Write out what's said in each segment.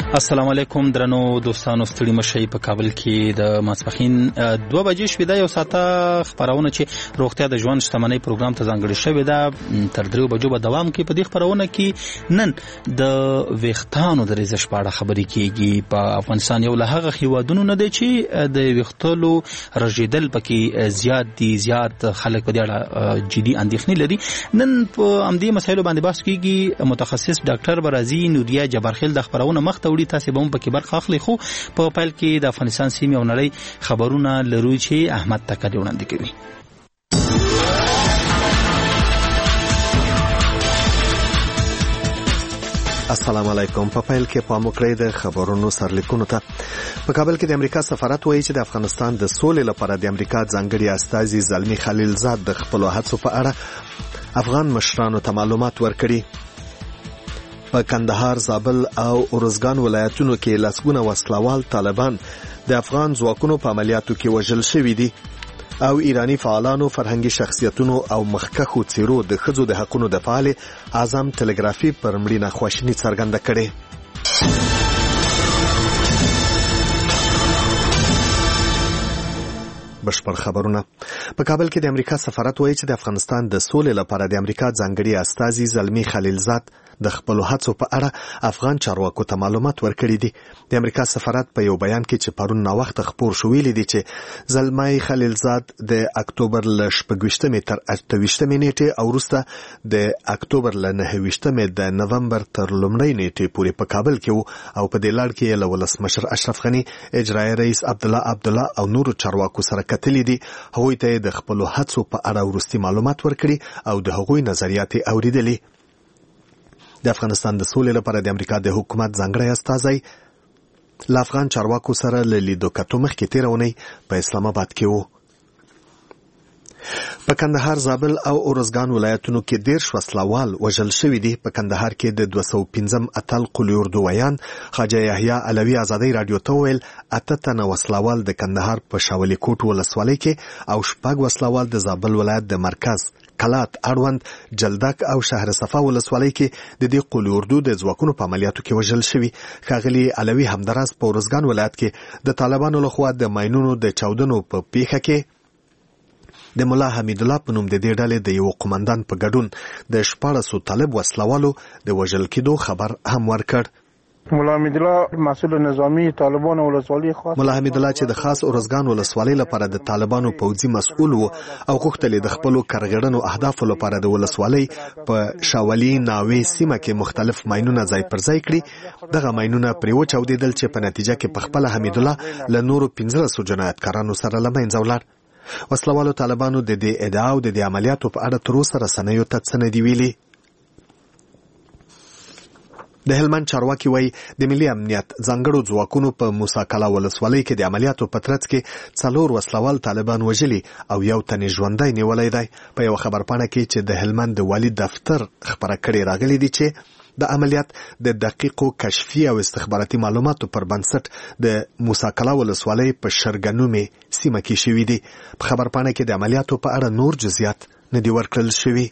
السلام علیکم درنو دوستانو، ستړي مشي په کابل کې د ماسپخین 2 بجې شوې ده. یو ساعته خبرونه چې روغتیا د ژوند شتمنۍ پروګرام ته ځانګړې شوې ده تر 3 بجو به دوام کوي. په دې خبرونه کې نن د ویښتانو د ریزش په اړه خبرې کیږي. په افغانستان یو له هغه هیوادونو نه دی چې د ویښتلو رژیدل پکې زیات دي. زیات خلک په دې اړه جدي اندېښنې لري. نن په همدې مسایلو باندې بحث کیږي. متخصص ډاکټر برازي نوریا جبارخیل د خبرونه مخ ته وړي. تاسو به هم پکې برخه اخلي. خو په پیل کې د افغانستان سیمې او نړۍ خبرونه لرو چې احمد تکری وړاندې کوي. السلام علیکم. په پیل کې پام وکړئ د خبرونو سرلیکونو ته. په کابل کې د امریکا سفارت وایي چې د افغانستان د سولې لپاره د امریکا ځانګړي استازي زلمی خلیلزاد د خپل هڅو په اړه افغان مشرانو ته معلومات ورکړي. په کندهار، زابل او ارزګان ولایتونو کې لسګونه وسلوال طالبان د افغان ځواکونو په عملیاتو کې وژل شوي دي او ایرانی فعالانو، فرهنګي شخصیتونو او مخکښو څیرو د ښځو د حقوقو د فعال اعظم ټلګرافي پر مړینه خواشیني څرګنده کړې. بشپړ خبرونه. په کابل کې د امریکا سفارت وایي چې د افغانستان د سولې لپاره د امریکا ځانګړي استازي زلمی خلیلزاد د خپل هڅو په اړه افغان چارواکو ته معلومات ورکړي دي. د امریکا سفارت په یو بیان کې چې پرون نا وخت خبر شو ویلي دي چې زلمی خلیلزاد د اکتوبر ل 28 تر 28 نیټه او وروسته د اکتوبر ل 29 د نومبر تر لومړۍ نیټه پورې په کابل کې او په دې لړ کې له ولسمشر اشرف غنی، اجرایي رئیس عبدالله او نورو چارواکو سره کتلي دي. هغوی ته د خپل هڅو په اړه وروستي معلومات ورکړي او د هغوی نظریات اوریدلي. د افغانستان د سولې لپاره د امریکا د حکومت ځانګړی استازی له افغان چارواکو سره له لیدو کتو مخکې تېره اونۍ په اسلام آباد کې و. په کندهار، زابل او ارزګان ولایتونو کې 13 وسلوال وژل شوي دي. په کندهار کې د 215 اتل قلی اردویان خواجه یحیی علوي ازادي رادیو ته ویل 8 تنه وسلوال د کندهار په شاولی کوټ ولسوالۍ کې او 6 وسلوال د زابل ولایت د مرکز کلات، اړوند، جلدک او شهر صفا ولسوالۍ کې د دې قلی اردو د ځواکونو په عملیاتو کې وژل شوي. ښاغلي علوي همداراز په ارزګان ولایت کې د طالبانو لخوا د ماینونو د چاودنو په پیښه کې د ملا حمید الله په نوم د دې ډلې د یو قومندان په ګډون د 14 طالب وسلوالو د وژل کېدو خبر هم ورکړ. ملا حمید الله مسئول نظامی طالبان ولسوالۍ خاص ملا حمید الله چې د خاص ارزګان ولسوالۍ لپاره د طالبانو پوځي مسؤل و او غوښتل د خپل کارګړنو اهدافو لپاره د ولسوالۍ په شاولي ناوې سیمه کې مختلف ماینونه ځای پر ځای کړي. دغه ماینونه پرې وچاودېدل چې په نتیجه کې په خپل حمید الله له نورو 15 جنایتکارانو سره له منځه ولاړ. وسلوالو طالبانو د دې ادعا او د دې عملیاتو په اړه تر اوسه رسنیو ته څه نه دي ویلي. د هلمند چارواکي وایي د ملي امنیت ځانګړو ځواکونو په موسی کلا ولسوالۍ کې د عملیاتو په ترڅ کې 4 وسلوال طالبان وژلي او یو تن ژوندی نیولی دی. په یو خبرپاڼه کې چې د هلمند د والي دفتر خبره کړې راغلي دي چې د عملیات د دقیقو کشفي او استخباراتي معلوماتو پر بنسټ د موسی کلا ولسوالۍ په شرګنومې سیمه کې شوي دي. په خبرپاڼه کې د عملیاتو په اړه نور جزئیات نه دي ورکړل شوي.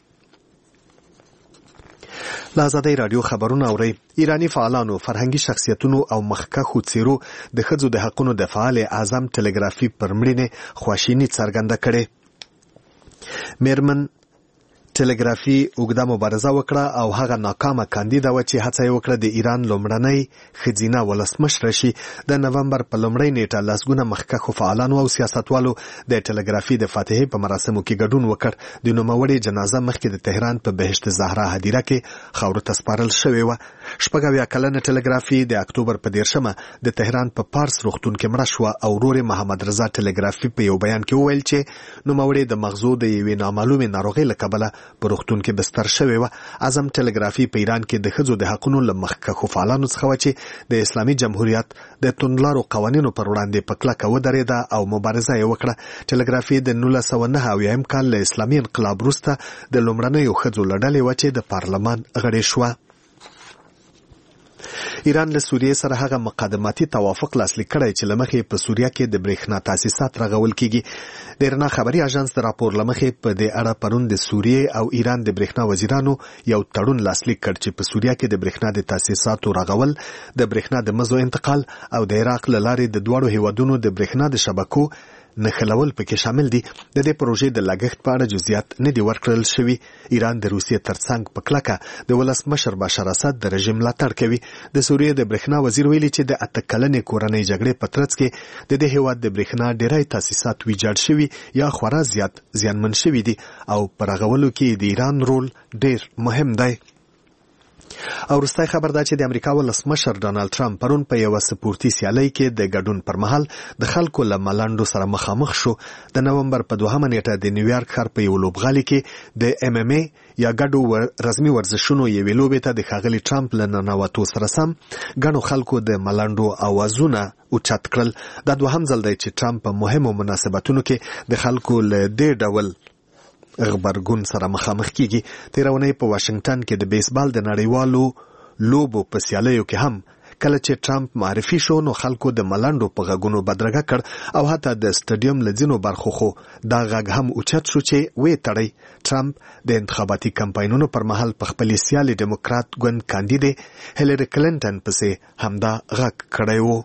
له ازادۍ رادیو خبرونه اورئ. ایرانی فعالانو، فرهنګي شخصیتونو او مخکښو څیرو د ښځو د حقوقو د فعال اعظم ټلګرافي پر مړینې خواشیني څرګنده کړې. میرمن ټلګرافي اوږده مبارزه وکړه او هغه ناکامه کاندیده وه چې هڅه یې وکړه د ایران لومړنۍ ښځینه ولسمشره شي. د نومبر په لومړۍ نیټه لسګونه مخکښو فعالانو او سیاستوالو د ټلګرافي د فاتحې په مراسمو کې ګډون وکړ. د نوموړې جنازه مخکې د تهران په بهشت زهرا هدیره کې خاورو ته سپارل شوې وه. 80 کلنه ټلګرافي د اکتوبر په 13 د تهران په پارس روغتون کې مړه شوه او ورور محمد رضا ټلګرافي په یو بیان کې وویل چې نوموړې د مغزو د یوې نامعلومې ناروغۍ له کبله په روغتون کې بستر شوې وه. اعظم ټلګرافي په ایران کې د ښځو د حقونو له مخکښو فعالانو څخه وه چې د اسلامي جمهوریت د توندلارو قوانینو پر وړاندې په کلکه ودرېده او مبارزه یې وکړه. ټلګرافي د 1979 کال له اسلامي انقلاب وروسته د لومړنیو ښځو له ډلې وه چې د پارلمان غړې شوه. ایران له سوریې سره هغه مقدماتي توافق لاسلیک کړی چې لمخې په سوریه کې د برېښنا تاسیسات رغول کیږي. د رڼا خبري اژانس د راپور لمخې په دې اړه پرون د سوریې او ایران د برېښنا وزیرانو یو تړون لاسلیک کړ چې په سوریه کې د برېښنا د تاسیساتو رغول، د برېښنا د مزو انتقال او د عراق له لارې د دوړو هیوادونو د برېښنا د شبکو نښلول پکې شامل دي. د دې پروژې د لګښت په اړه جزئیات نه دي ورکړل شوي. ایران د روسیې ترڅنګ په کلکه د ولسمشر بشار اسد د رژیم ملاتړ کوي. د سوریې د برېښنا وزیر ویلي چې د 8 کلنې کورنۍ جګړې په ترڅ کې د دې هیواد د برېښنا ډېری تاسیسات ویجاړ شوي یا خورا زیات زیانمن شوي دي او په رغولو کې د ایران رول ډېر مهم دی. او وروستی خبر دا چې د امریکا ولسمشر ډانلډ ټرمپ پرون په یو سپورتي سیالۍ کې د ګډون پر مهال د خلکو له ملنډو سره مخامخ شو. د نومبر په 2 نیټه د نیویارک ښار په یو لوبغالي کې د MMA یا ګډو رسمي ورزشونو یوې لوبې ته د ښاغلي ټرمپ له ننوتو سره سم ګڼو خلکو د ملنډو اوازونه اوچت کړل. دا دوهم ځل دی چې ټرمپ په مهمو مناسبتونو کې د خلکو له دې ډول غبرګون سره مخامخ کیږي. تیرونی په واشنگټن کې د بیسبال د نړیوالو لوبو په سیالیو کې هم کله چې ټرمپ معرفي شو نو خلکو د ملنډو په غږونو بدرګه کړ او حتی د سټډیم له ځینو برخو خو دا غږ هم اوچت شو چې وې تړی. ټرمپ د انتخاباتي کمپاینونو پر مهال په خپل سیالي ډیموکرات ګوند کاندیدې هیلری کلینټن پسې همدا غږ کړی و.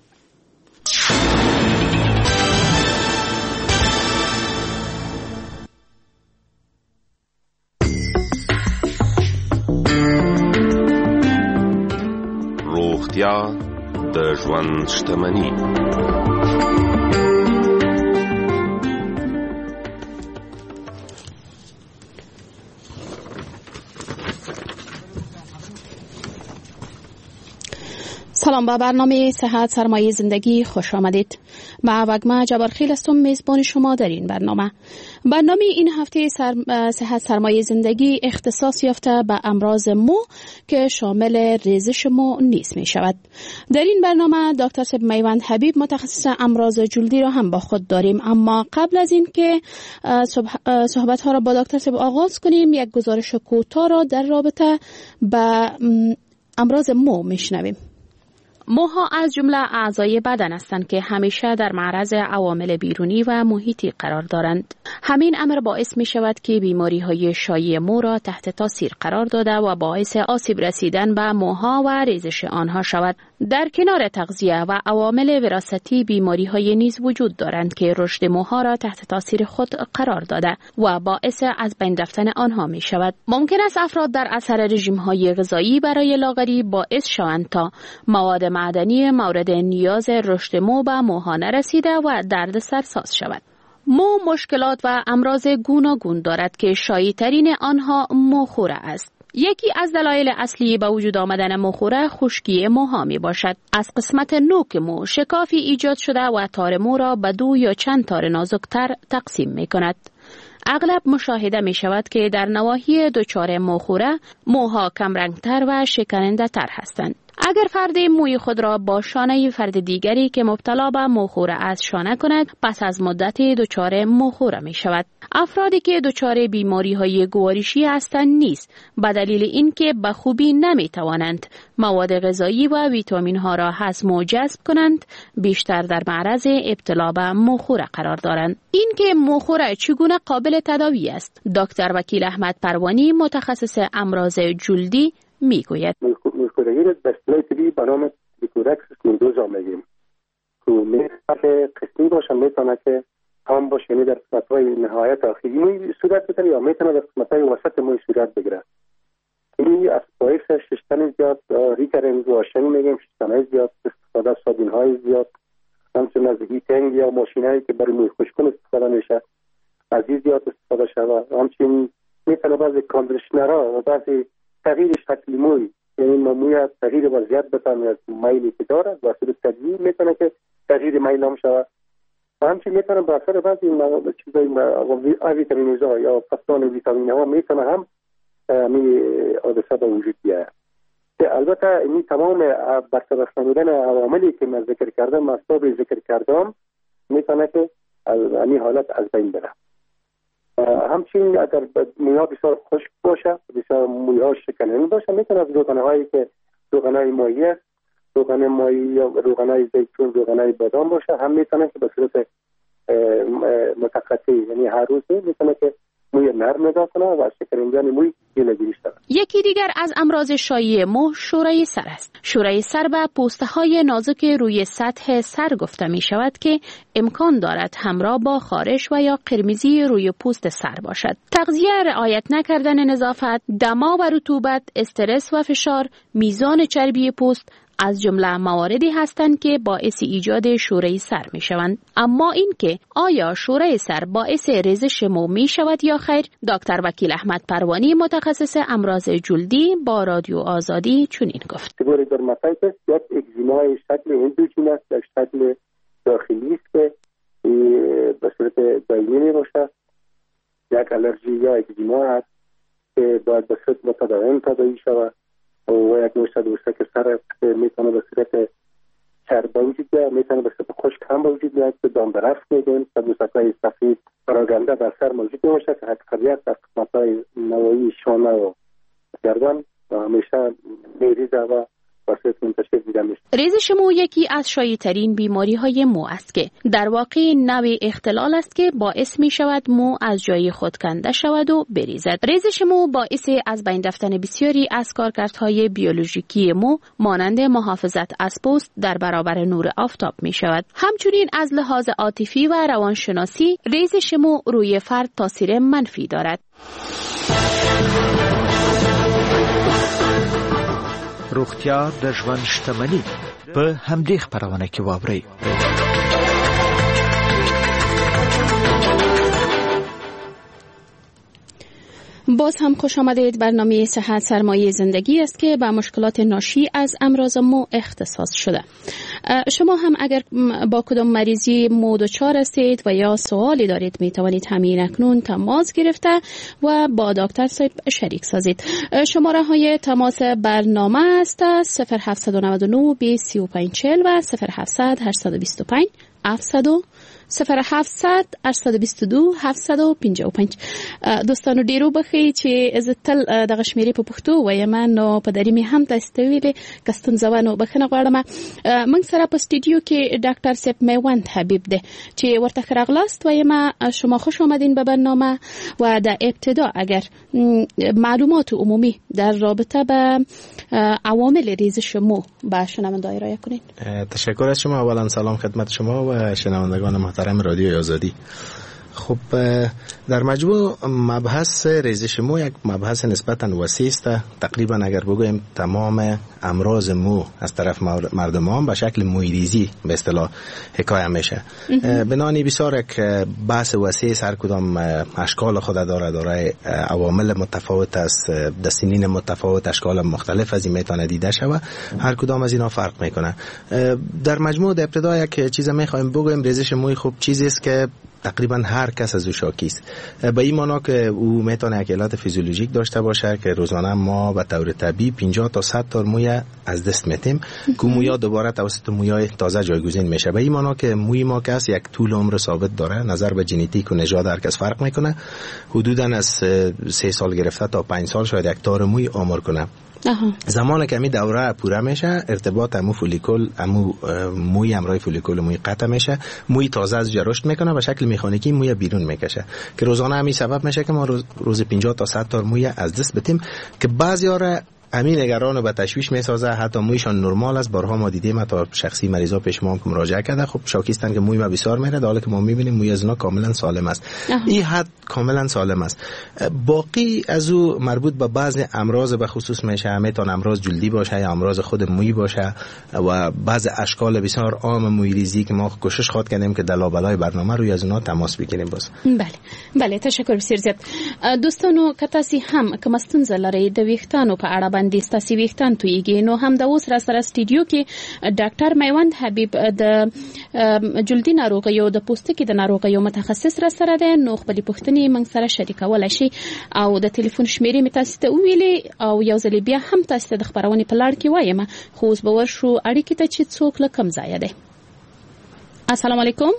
روغتیا د ژوند شتمني. سلام، به برنامه صحت سرمایه زندگی خوش آمدید. من وگمه جبارخیل هستم، میزبان شما در این برنامه این هفته صحت سرمایه زندگی اختصاص یافته به امراض مو که شامل ریزش مو نیز می شود. در این برنامه دکتر صاحب میوند حبیب متخصص امراض جلدی را هم با خود داریم، اما قبل از این که صحبت ها را با دکتر صاحب آغاز کنیم یک گزارش کوتاه را در رابطه با امراض مو میشنویم. موها از جمله اعضای بدن هستند که همیشه در معرض عوامل بیرونی و محیطی قرار دارند. همین امر باعث می شود که بیماری‌های شایع مو را تحت تاثیر قرار داده و باعث آسیب رسیدن به موها و ریزش آنها شود. در کنار تغذیه و عوامل وراثتی بیماری‌های نیز وجود دارند که رشد موها را تحت تاثیر خود قرار داده و باعث از بین رفتن آنها می شود. ممکن است افراد در اثر رژیم‌های غذایی برای لاغری باعث شوند تا مواد معدنی مورد نیاز رشد مو به موها نرسیده و دردسر ساز شود. مو مشکلات و امراض گوناگون دارد که شایع‌ترین آنها موخوره است. یکی از دلایل اصلی به وجود آمدن موخوره خشکی موها می باشد. از قسمت نوک مو شکافی ایجاد شده و تار مو را به 2 یا چند تار نازکتر تقسیم می کند. اغلب مشاهده می شود که در نواحی دچار موخوره موها کمرنگتر و شکننده تر هستند. اگر فرد موی خود را با شانه فرد دیگری که مبتلا به موخوره است شانه کند، پس از مدتی دچار موخوره می شود. افرادی که دچار بیماری های گوارشی هستند نیز به دلیل اینکه به خوبی نمی توانند مواد غذایی و ویتامین ها را هضم و جذب کنند، بیشتر در معرض ابتلا به موخوره قرار دارند. اینکه موخوره چگونه قابل تداوی است، دکتر وکیل احمد پروانی متخصص امراض جلدی میگوید. موخورگی را به اصطلاح طبی به نام لیکورکس نودوزا میگیم که میتونه قسمی باشه، میتونه که تام باشه، یعنی در قسمت‌های نهایت آخری موی صورت بگیره یا میتونه در قسمت‌های وسط موی صورت بگیره. این از باعث شستن زیاد، ریکرنس واشنگ میگیم، شستن زیاد، استفاده از صابون‌های زیاد، همچنین از هیتینگ یا ماشینایی که برای موی خشک‌کن استفاده میشه از این زیاد استفاده شود. همچنین میتونه بعضی کاندیشنرها و بعضی تغییر شکل موی، یعنی موی تغییر وضعیت بتونه از میلی که داره و صورت تدویر میتونه که تغییر میل هم شود. و همچنین میتونه به اثر بعضی چیزای ویتامین‌ها یا فقدان ویتامین‌ها میتونه هم حادثه به وجود بیاید. البته این تمام برطرف نمودن عواملی که من ذکر کردم، اسباب ذکر کردم، میتونه که این حالت از بین بره. همچنین اگر موی‌ها بسیار خشک باشه، بسیار موی‌ها شکننده باشه، میتونه از روغن‌هایی که روغن‌های مایع است روغن ماهی یا روغنای زیتون، روغنای بادام باشه، هم میتونه که به صورت متقطع، یعنی هر روز میتونه که موی نرم نگاه کنه و از شکرینجان موی جلوگیری شود. یکی دیگر از امراض شایع مو شوره سر است. شوره سر به پوسته‌های نازک روی سطح سر گفته می شود که امکان دارد همراه با خارش و یا قرمزی روی پوست سر باشد. تغذیه، رعایت نکردن نظافت، دما و رطوبت، استرس و فشار، میزان چربی پوست از جمله مواردی هستند که باعث ایجاد شوره سر می شوند. اما این که آیا شوره سر باعث ریزش مو می شود یا خیر، دکتر وکیل احمد پروانی متخصص امراض جلدی با رادیو آزادی چنین گفت. تبوری درماتایتس یک اگزیمای شکل اندوژین است، یک شکل داخلی است که به صورت دائمی می باشد. یک آلرژی یا اگزیما است که باید به صورت متداوم تداوی شود و یک نوع که سر میتونه به صورت چرب وجود بیاید، میتونه به صورت خشک هم وجود بیاید که دامبرفت میگیم. صدوسک‌های سفید پراگنده در سر موجود باشد که اکثریت در قسمت‌های نوایی شانه و گردن و همیشه میریزه و ریزش مو یکی از شایع‌ترین بیماری‌های مو است که در واقع نوع اختلال است که باعث می شود مو از جای خود کنده شود و بریزد. ریزش مو باعث از بین رفتن بسیاری از کارکردهای بیولوژیکی مو مانند محافظت از پوست در برابر نور آفتاب می شود. همچنین از لحاظ عاطفی و روانشناسی ریزش مو روی فرد تاثیر منفی دارد. روغتیا د ژوند شتمني په همدې خبرونه کې واورئ. باز هم خوش آمدید. برنامه صحت سرمایه زندگی است که به مشکلات ناشی از امراض مو اختصاص شده. شما هم اگر با کدام مریضی مو دچار هستید و یا سوالی دارید می توانید همین اکنون تماس گرفته و با دکتر صاحب شریک سازید. شماره های تماس برنامه است 0799 3540 و 0700 825 0700 822 755. دوستانو ډیرو بخی چې از تل دغه شمیرې په پښتو وایم نو په دری می هم تاسو ته ویلې کستون زوانو بخنه غواړم. موږ سره په استودیو کې ډاکټر سپ میوند حبیب ده چې ورته راغلاست وایم شما خوش آمدین به برنامه و در ابتدا اگر معلومات عمومی در رابطه با عوامل ریزش مو با شنوندگان ارائه کنید. تشکر از شما. اولا سلام خدمت شما و شنوندگان محترم رادیو آزادی. خب در مجموع مبحث ریزش مو یک مبحث نسبتاً وسیع است. تقریبا اگر بگویم تمام امراض مو از طرف مردمان به شکل مویریزی به اصطلاح حکایه میشه. بنانی بسیار یک بحث وسیع هر کدام اشکال خود داره عوامل متفاوت است، دستینین متفاوت، اشکال مختلف از این میتونه دیده شود. هر کدام از اینا فرق میکنه. در مجموع در ابتدا یک چیز میخوایم بگویم ریزش موی خوب چیزی است که تقریبا هر کس از او شاکی است. به این معنی که او میتونه یک علت فیزیولوژیک داشته باشه که روزانه ما به طور طبیعی 50 تا 100 تا موی از دست میتیم که مویا دوباره توسط مویای تازه جایگزین میشه. به این معنی که موی ما کس یک طول عمر ثابت داره. نظر به ژنتیک و نژاد هر کس فرق میکنه. حدودا از 3 سال گرفته تا 5 سال شاید یک تار موی عمر کنه. زمان که می دوره پوره میشه ارتباط امو فولیکول موی همراه فولیکول موی قطع میشه، موی تازه از جا رشد میکنه و شکل مکانیکی موی بیرون میکشه که روزانه همین سبب میشه که ما روز 50 تا 100 تا موی از دست بدیم که بعضیا را همین نگرانو به تشویش میسازه. حتی مویشان نرمال است. بارها ما دیدیم تا شخصی مریضا پیش ما مراجعه کرده خب شاکیستن که موی ما بسیار میره، در حالی که ما میبینیم موی از اونا کاملا سالم است. این حد کاملا سالم است. باقی از او مربوط به بعضی امراض به خصوص میشه. میتونه امراض جلدی باشه یا امراض خود موی باشه و بعض اشکال بسیار عام موی ریزی که ما کوشش خواد کردیم که در لابلای برنامه روی از اونا تماس بگیریم. باز بله تشکر بسیار زیات. دوستانو کتاسی هم که مستونزه لري د ویښتانو په اړه باندې ستاسو ویښتان تویږي نو هم د اوس را سره استودیو کې ډاکټر میوند حبیب د جلدی ناروغیو د پوستکي د ناروغیو متخصص را سره ده. نو خپل پوښتنې موږ سره شریکول شي او د ټلیفون شمیرې می تاسو ته ویلې او یو ځل بیا هم تاسو ته د خبرونې په لړ کې وایم خو اوس به ورشو اړیکې ته چې څوک له کم ځای ده. السلام علیکم.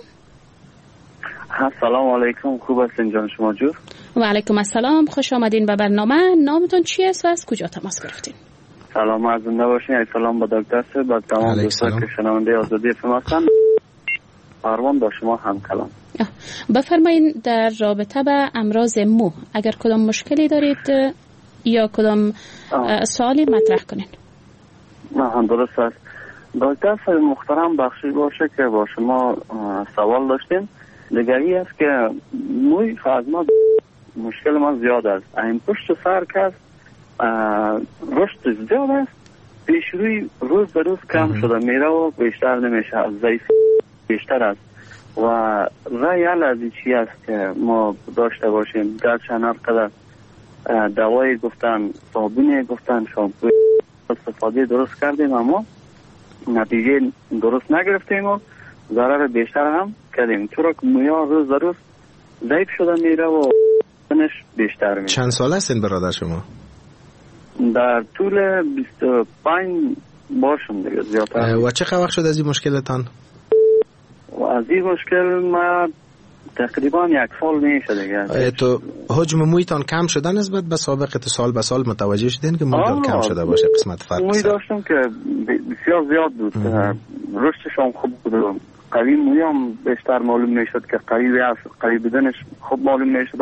السلام علیکم. خوب هستین جان شما جور؟ و علیکم السلام. خوش آمدین به برنامه. نامتون چی است و از کجا تماس گرفتین؟ سلام از زنده باشین. سلام با دکتر صاحب، با تمام دوستان که شنونده آزادی FM هستن. پروان با شما هم کلام. بفرمایید در رابطه با امراض مو اگر کدام مشکلی دارید یا کدام سوالی مطرح کنین. نه درست است. دکتر صاحب محترم بخشی باشه که با شما سوال داشتیم. دیگری است که موی از ما مشکل ما زیاد است. این پشت سر که رشد زیاد است، پیش روی روز به روز کم شده میره و بیشتر نمیشه، ضعیف بیشتر است و رای از چی است که ما داشته باشیم. گرچه هر قدر دوایی گفتن، صابونی گفتن، شامپو استفاده درست کردیم اما نتیجه درست نگرفتیم و ضرر بیشتر هم کردیم، چرا که مویا روز به روز ضعیف شده میره و بیشتر میره. چند سال هستین برادر شما؟ در طول 25 باشم دیگه زیادتر. و چه وقت شد از این مشکلتان؟ و از این مشکل ما تقریبا 1 سال میشه دیگه. تو حجم مویتان کم شده نسبت به سابق؟ تو سال به سال متوجه شدین که مویتان کم شده باشه؟ قسمت فرق موی داشتم که بسیار زیاد بود، رشدش هم خوب بود، قوی موی هم بیشتر معلوم میشد که قوی بودنش خوب معلوم میشد،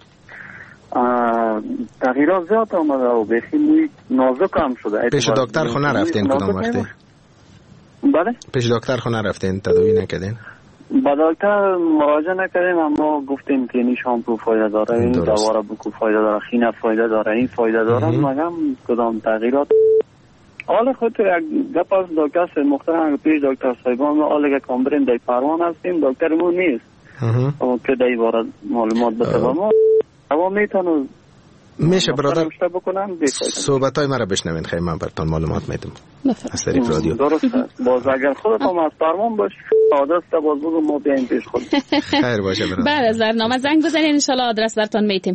تغییرات زیاد آمده و بخی موی نازک هم شده. پیش دکتر خونه رفتین کدام وقتی؟ بله؟ پیش دکتر خونه رفتین تداوی نکردین؟ با دکتر مراجعه نکردیم اما گفتیم که این شامپو فایده داره، این دواره بکو فایده داره، خینه فایده داره، این فایده داره، مگم کدام تغییرات. حالا خود یک گپ از دکتر محترم پیش دکتر صاحبان حالا که کام بریم در پروان هستیم، دکترمون نیست که در این باره معلومات بده با ما. اما میتونم میشه برادر صحبتای مرا بشنوین، خیلی من براتون معلومات میدم از طریق رادیو. درست است. باز اگر خودت هم از پروان باشی آدرس تا باز بگو ما بیایم پیش خود. خیر باشه برادر. بعد از برنامه زنگ بزنین ان شاء الله آدرس براتون میتیم.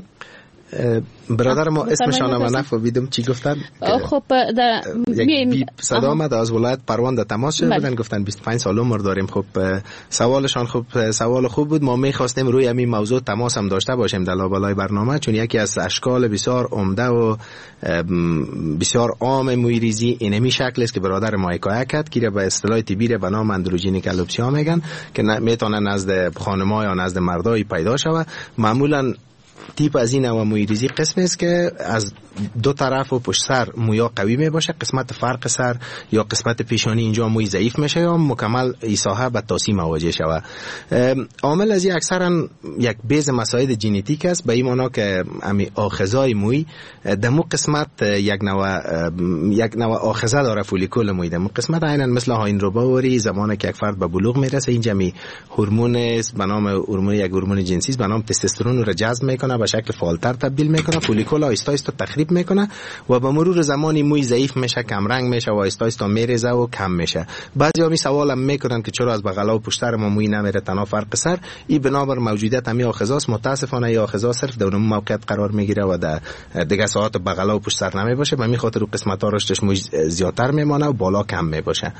برادر ما اسمشان هم نفهمیدم چی گفتن. خب یک صدا آمد از ولایت پروان در تماس شد بودن، گفتن 25 سال عمر داریم. خب سوالشان خب سوال خوب بود. ما می‌خواستیم روی همین موضوع تماس هم داشته باشیم در لابلای برنامه، چون یکی از اشکال بسیار عمده و بسیار عام مویریزی اینمی شکل است که برادر ما حکایت کرد که به اصطلاح طبی به نام اندروژینیک الوپسیا میگن که میتونه نزد خانم‌ها یا نزد مردای پیدا شود. معمولاً تیپ از این نوع مویریزی قسم است که از دو طرف و پشت سر مویا قوی می باشه، قسمت فرق سر یا قسمت پیشانی اینجا موی ضعیف میشه یا مکمل ایساها به تاسی مواجه شوه. عامل از این اکثرا یک بیز مسائل ژنتیک است، به این معنا که امی آخذای موی دمو قسمت یک نوع آخذه داره، فولیکول موی دمو قسمت عیناً مثل هاین روباوری زمانی که یک فرد به بلوغ میرسه اینجا می هورمون است به نام هورمون، یک هورمون جنسی است به نام تستوسترون رو جذب میکنه، به شکل فعالتر تبدیل میکنه، فولیکول آهسته آهسته تخریب میکنه و به مرور زمانی موی ضعیف میشه، کم رنگ میشه و آهسته آهسته میریزه و کم میشه. بعضیا می سوالم میکنن که چرا از بغلا و پشتر ما موی نمیره تنها فرق سر؟ این بنابر موجودیت همین آخذاست. متاسفانه این آخذا صرف در اون موقعیت قرار میگیره و در دیگه ساعات بغلا و پشتر نمی باشه، به همین خاطر رو قسمت ها رشدش موی زیادتر میمانه و بالا کم میباشه.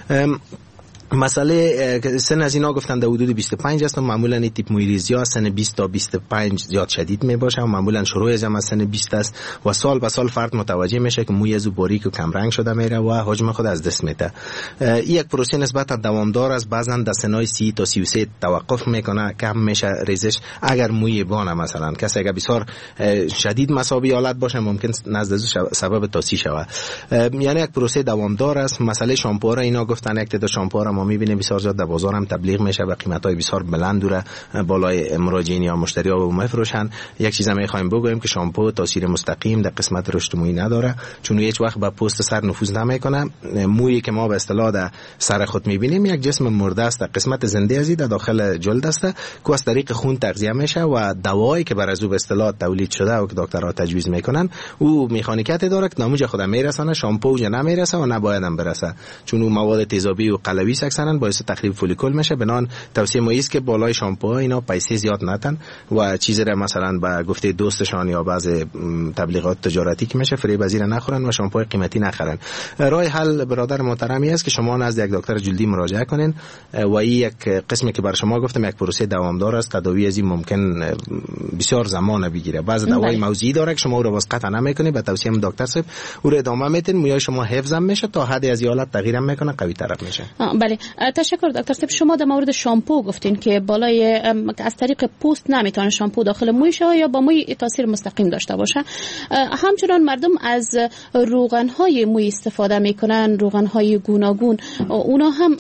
مسئله سن از اینا گفتن در حدود 25 است و معمولا این تیپ مویریزی سن 20 تا 25 زیاد شدید می باشه و معمولا شروعش هم از سن 20 است و سال به سال فرد متوجه میشه که موی ازو باریک و کم رنگ شده میره و حجم خود از دست میده. این یک پروسه نسبتا دوامدار است، بعضا در سنای 30 تا 33 توقف میکنه، کم میشه ریزش. اگر موی بانه مثلا کسی اگر بسیار شدید مصابی حالت باشه ممکن نزد سبب تاسی شود. یعنی یک پروسه دوامدار است. مسئله شامپو را اینا گفتن یک تعداد شامپو را ما میبینیم بسیار زیاد در بازار هم تبلیغ میشه و قیمتای بسیار بلند داره بالای مراجعین یا مشتری‌ها و میفروشن. یک چیز میخوایم بگویم که شامپو تاثیر مستقیم در قسمت رشد موی نداره، چون هیچ وقت به پوست سر نفوذ نمیکنه. مویی که ما به اصطلاح در سر خود میبینیم یک جسم مرده است، در قسمت زنده ازی در داخل جلد است که از طریق خون تغذیه میشه و دوایی که بر از او به اصطلاح تولید شده و که دکترها تجویز میکنن او مکانیکیت داره که نموج خود میرسونه، شامپو نمیرسه و نباید هم برسه، چون او مواد تیزابی و قلوی است اکثرا باعث تخریب فولیکول میشه. بنان توصیه ما است که بالای شامپو اینا پیسه زیاد نتن و چیزی را مثلا به گفته دوستشان یا بعض تبلیغات تجارتی که میشه فریب ازیر نخورن و شامپوی قیمتی نخرن. راه حل برادر محترمی است که شما نزد یک دکتر جلدی مراجعه کنین و این یک قسمی که بر شما گفتم یک پروسه دوامدار است. تداوی از این ممکن بسیار زمان بگیره. بعض دوای موضعی داره که شما او رو باز قطع نمیکنه، به توصیه دکتر صاحب او رو ادامه میدین، موی شما حفظ میشه تا حد از حالت تغییر میکنه، قوی تر میشه. بله تشکر دکتر صاحب. شما در مورد شامپو گفتین که بالای از طریق پوست نمیتونه شامپو داخل موی شه یا با موی تاثیر مستقیم داشته باشه. همچنان مردم از روغن‌های موی استفاده میکنن، روغن‌های گوناگون، اونا هم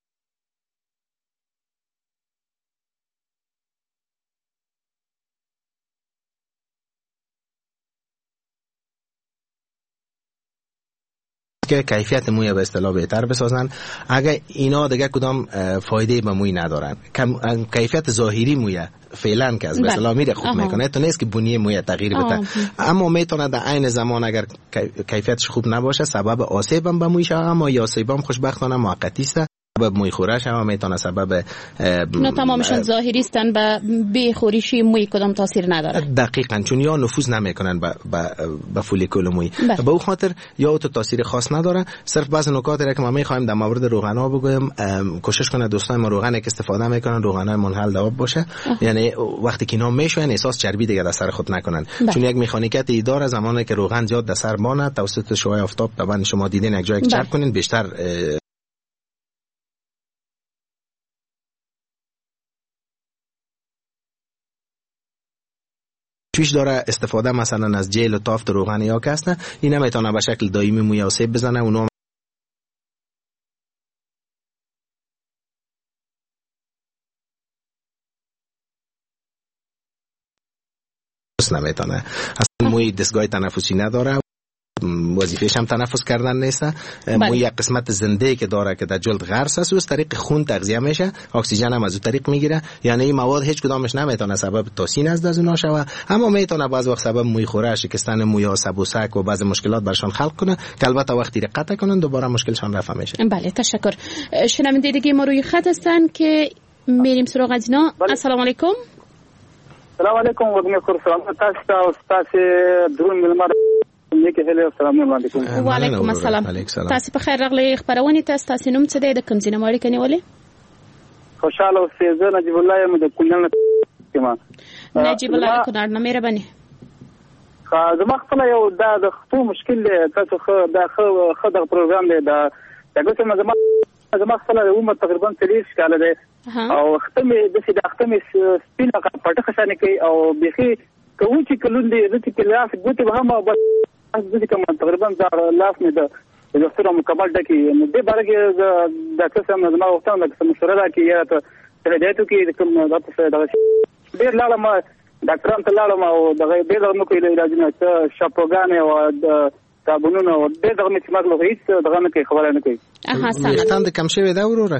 که کیفیت موی به اصطلاح بهتر بسازن. اگه اینا دیگه کدام فایده به موی ندارن، کیفیت ظاهری موی فعلا که از به اصطلاح میره خوب میکنه، تو نیست که بنیه موی تغییر بده، اما میتونه در عین زمان اگر کیفیتش خوب نباشه سبب آسیب هم به موی شه، اما یا آسیب هم خوشبختانه موقتی است. سبب موی خورش هم میتونه سبب نه تمامشون ظاهری استن و بی خوریشی موی کدام تاثیر نداره. دقیقاً، چون یا نفوذ نمیکنن به فولیکول موی. به اون خاطر یا تو تاثیر خاص نداره. صرف بعض نکاتی را که ما میخوایم در مورد روغنا بگویم، کوشش کنه دوستان ما روغنی که استفاده میکنن روغنای منحل آب باشه. یعنی وقتی که اینا میشوین احساس چربی دیگه در سر خود نکنن. چون یک مکانیکت ای داره، زمانی که روغن زیاد در سر مانه توسط شعاع آفتاب طبعا شما دیدین یک جایی که چرب کنین بیشتر چیش داره استفاده مثلا از جل و تافت روغن یا کسنه، این نمیتونه به شکل دائمی موی آسیب بزنه. اونو نمیتونه. اصلا موی دستگاه تنفسی نداره، وظیفه‌ش هم تنفس کردن نیست. موی یک قسمت زنده که داره که در جلد غرس است و از طریق خون تغذیه میشه، اکسیژن هم از اون طریق میگیره. یعنی این مواد هیچ کدامش نمیتونه سبب توسین از اون شوه، اما میتونه بعض وقت سبب موی خوره، شکستن موی ها، سبوسک و بعض مشکلات برشان خلق کنه که البته وقتی قطع کنن دوباره مشکلشان رفع میشه. بله تشکر. شنونده دیگه ما روی خط هستن که میریم سراغ از اینا. السلام علیکم. السلام علیکم و سلام تاسو استاد درون ملمر نیک هله السلام علیکم. و علیکم السلام. تاسو په خیر راغلی. خبرونه تاسو نوم څه دی، د کوم ځای نه مړی کني ولې؟ خوشاله اوسئ. زه نجیب الله یم د کونړ نه. نجیب الله د کونړ نه، مهرباني. زما خپل یو د خطو مشکل دی، تاسو خو د پروګرام دی دا څنګه زما خپل عمر تقریبا 30 کال دی او ختمه د سیده ختمه سپینه پټه خشانه کوي او بيخي کوي چې کلون دی د کلاس ګوتې به هم بس د کوم تقریبا لاس نه د دکتور مکمل ډکی نو د بارګه د څه سم زما وختم د مشوره راکې یا ته هدایتو کې کوم د څه ډیر لاله ما ډاکټران ته لاله او دغه ډیر نو کوي علاج نه شاپوګان او د صابونونه او دغه مې څه هیڅ دغه نه کوي، خبره نه کوي. وختان د کم شوی دا وروره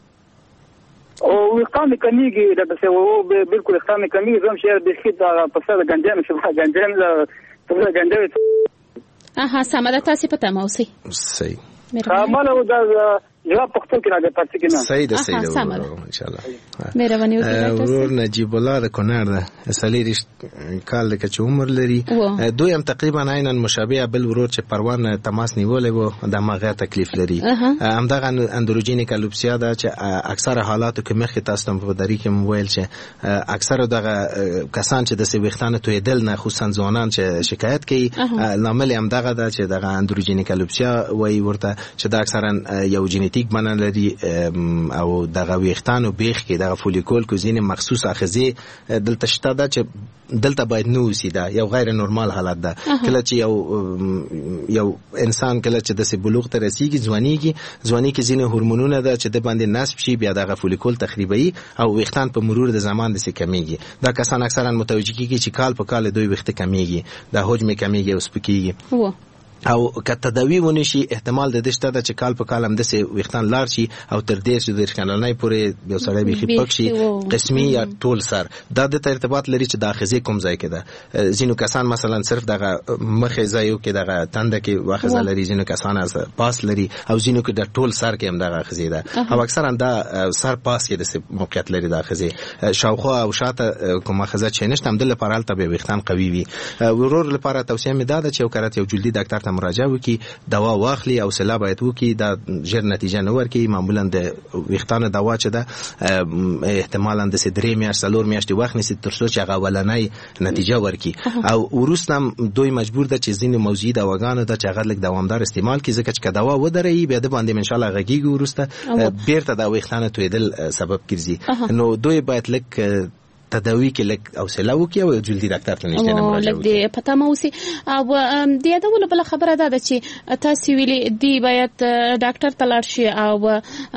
او وقام کمیږي د څه او بالکل وقام کمیږي زم شهر د خید په سره ګنجان شو ګنجان له ګنجان سمه تاسو په تمه اوسئ. صحیح. ماله دا جواب پختو کې راځي پاتې کینه. صحیح ده ان شاء الله. مهرباني وکړئ. ورور نجیب الله د کونړ ده، سلیریش کال کې عمر لري. دوی هم تقریبا عیناً مشابه بل ورور چې پروان تماس نیولې وو د ماغه تکلیف لري. همدغه اندروجینیک الوپسیا ده چې اکثر حالاتو کې مخکې تاسو په دری کې مویل چې اکثر دغه کسان چې د سويختانه توې دل نه خصوصا ځوانان چې شکایت کوي لامل هم دغه ده چې دغه اندروجینیک الوپسیا وایي ورته چې دا اکثرا یو جنیتیک بنا لري او دغه ویختانو بیخ کې دغه فولیکول کوزین مخصوص اخذي دلته شته ده چې دلته باید نو سیده یو غیر نورمال حالت ده. کله چې یو انسان کله چې د بلوغ ته رسیږي ځواني کې ځینې هورمونونه ده چې د باندې نصب شي بیا دغه فولیکول تخریبي او ویختان په مرور د زمان د سې کمیږي. دا کسان اکثرا متوجه کیږي چې کال په کال دوی ویخت کمیږي، د حجم کمیږي او سپکیږي. او که تداوی ونی شي احتمال د دې شته چې کال په کال هم د ویختان لار شي او تر دې چې د کانالنۍ پورې یو سړی بيخي پک شي قسمي یا ټول سر دا د ارتباط لري چې د اخذې کوم ځای کې ده. ځینو کسان مثلا صرف دغه مخې ځایو کې دغه تنده کې واخذ لري، ځینو کسان از پاس لري او ځینو کې د ټول سر کې هم دغه اخذې ده او اکثرا دا سر پاس کې د موقعیت لري د اخذې شاوخوا او شاته کوم اخذه چې نشته هم د لپاره الته به ویختان قوي وي. ورور لپاره توصیه مې ده چې یو کرت یو جلدي ډاکټر ته مراجعه وکړي، دوا واخلي او سلا باید وکړي، دا ژر نتیجه نه ورکړي. معمولا د ویختانو دوا چې ده احتمالاً د 3 میاشتې 4 میاشتې وخت نیسي تر څو چې هغه اولنۍ نتیجه ورکړي او وروسته هم دوی مجبور ده چې ځینې موضوعي دواګانو ته چې هغه لږ دوامدار استعمال کړي، ځکه چې دوا ودرېږي بیا د باندې ان شاء الله غږیږي وروسته بیرته د ویختانو تویدل سبب ګرځي. نو دوی باید لږ تداوی کې لږ حوصله وکړي او جلدي ډاکټر ته نږدې مراجعه وکړي. لږ پته مو وسی او د یادولو بل خبره ده چې تاسو ویلي دی باید ډاکټر ته لاړ شي او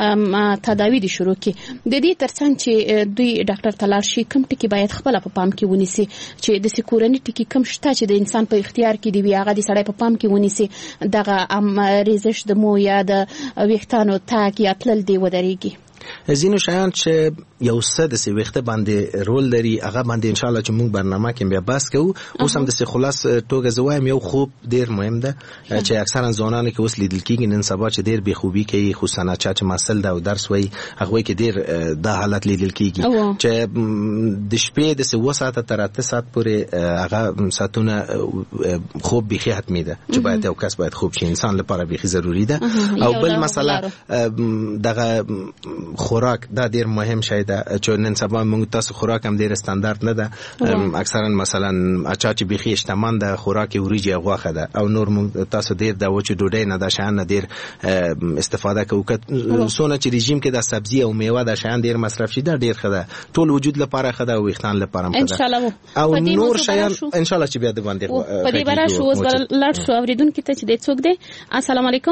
تداوی دي شروع کړي. د دې ترڅنګ چې دوی ډاکټر ته لاړ شي کوم ټکی باید خپل په پام کې ونیسي چې د سکورنی ټکی کوم شته چې د انسان په اختیار کې دی هغه د سړی په پام کې ونیسي دغه ریزش د مو یا د ویختانو تاک یا تلل دی ودرېږي. زینو شایان چې یو څه د ویخته باندې رول لري هغه باندې ان شاء الله چې موږ برنامه کې بیا بحث کوو. اوس هم د خلاص توګه زوایم یو خوب ډیر مهم ده چې اکثرا ځوانان کې اوس لیدل کېږي نن سبا چې ډیر بې خوبي کوي، خصوصا چې مسل ده او درس وای هغه کې ډیر د حالت لیدل کېږي چې د شپې د 7 ساعته تر 8 ساعت پورې هغه ساعتونه خوب بيخي حتمی ده چې باید یو کس باید خوب شي، انسان لپاره بيخي ضروری ده. او بل مسله دغه خوراک دا ډیر مهم شی ده چې نن سبا موږ تاسو خوراک هم ډیر استاندارد نه ده. اکثرا مثلا اچا چې بيخي اشتمان ده خوراک وریجی غوخه ده او نور موږ تاسو ډیر د وچ ډوډۍ نه ده شان ډیر استفاده کوو. سونه چې رژیم کې د سبزی او میوه د شان ډیر مصرف شي دا ډیر خده ټول وجود لپاره خده او ویختان لپاره خده ان شاء الله. او نور شیان ان شاء الله چې بیا د باندې په دې باره شو اوس لړ شو اوریدونکو ته چې د څوک دی. السلام علیکم.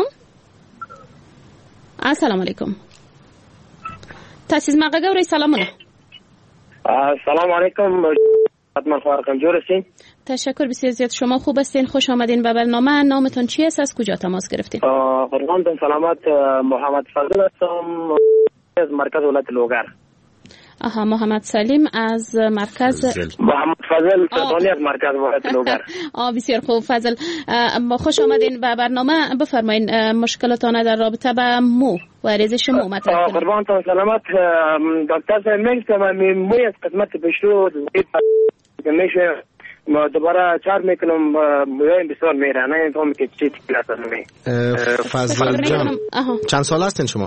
السلام علیکم. تاسو زما غږ سلامونه. سلام علیکم. خدمت خواهرم جور هستین؟ تشکر بسیار زیاد. شما خوب هستین؟ خوش آمدین به برنامه. نامتون چی است؟ از کجا تماس گرفتین؟ قربانتون سلامت. محمد فضل هستم از مرکز ولایت لوگر. محمد سلیم از مرکز محمد فضل سلطانی از مرکز ولایت لوگر. بسیار خوب فضل، خوش آمدین به برنامه. بفرمایید مشکلاتتان در رابطه با مو و ریزش مو مطرح کنید. قربانتون سلامت. دکتر صاحب میگم موی از قسمت پشتو میشه ما دوباره چار میکنم موی بسیار میره نه اینطور که چی کلاس نمی. فضل جان چند سال هستین شما؟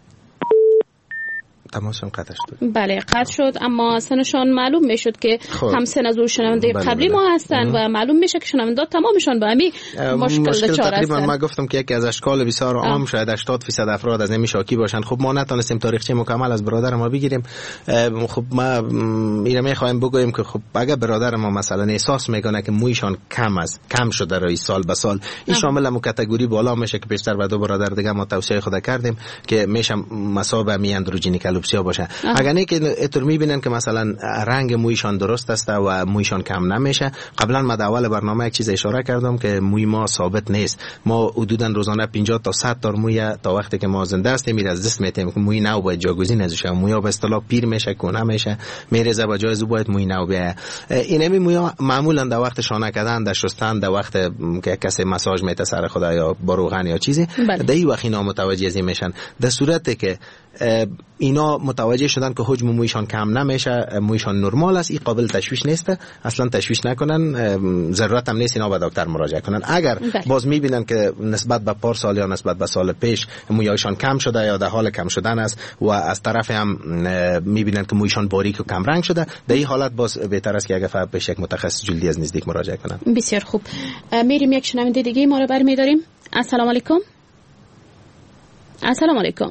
تماسم قطع شد. بله قطع شد، اما سنشان معلوم میشد که هم سن از شنونده قبلی ما هستند و معلوم میشه که شنونده تمامشان با همین مشکل دچار تقریبا ما گفتم که یکی از اشکال بسیار عام شاید 80% افراد از این شاکی باشن. خب ما نتونستیم تاریخچه مکمل از برادر ما بگیریم. خب ما اینو میخوایم بگویم که خب اگه برادر ما مثلا احساس میکنه که مویشان کم شده روی سال به سال، این شامل هم کاتگوری بالا میشه که بیشتر به دو برادر دیگه ما توصیه خود کردیم که میشه مصاب می اندروژنیک الوپسیا باشه. اگر نه که اتر میبینن که مثلا رنگ مویشان درست است و مویشان کم نمیشه. قبلا ما در اول برنامه یک چیز اشاره کردم که موی ما ثابت نیست. ما حدودا روزانه 50 تا 100 تا موی تا وقتی که ما زنده هستیم میره از دست میتیم که موی نو باید جاگزین ازش. موی به اصطلاح پیر میشه، کهنه میشه، میرزه به جای باید موی نو بیایه. اینمی موی معمولا در وقت شانه کردن، در شستن، در وقت که کسی مساج میته سر خدا یا با روغن یا چیزی، در این وقت اینا متوجه از این میشن. در صورتی که اینا متوجه شدن که حجم مویشان کم نمیشه، مویشان نرمال است، این قابل تشویش نیست، اصلا تشویش نکنن، ضرورت هم نیست اینا به دکتر مراجعه کنن. اگر باز میبینن که نسبت به پار سال یا نسبت به سال پیش مویشان کم شده یا در حال کم شدن است و از طرف هم میبینن که مویشان باریک و کم رنگ شده، در این حالت باز بهتر است که اگر فقط پیش یک متخصص جلدی از نزدیک مراجعه کنن. بسیار خوب. میریم یک شنونده دیگه ما رو برمی‌داریم. السلام علیکم. السلام علیکم.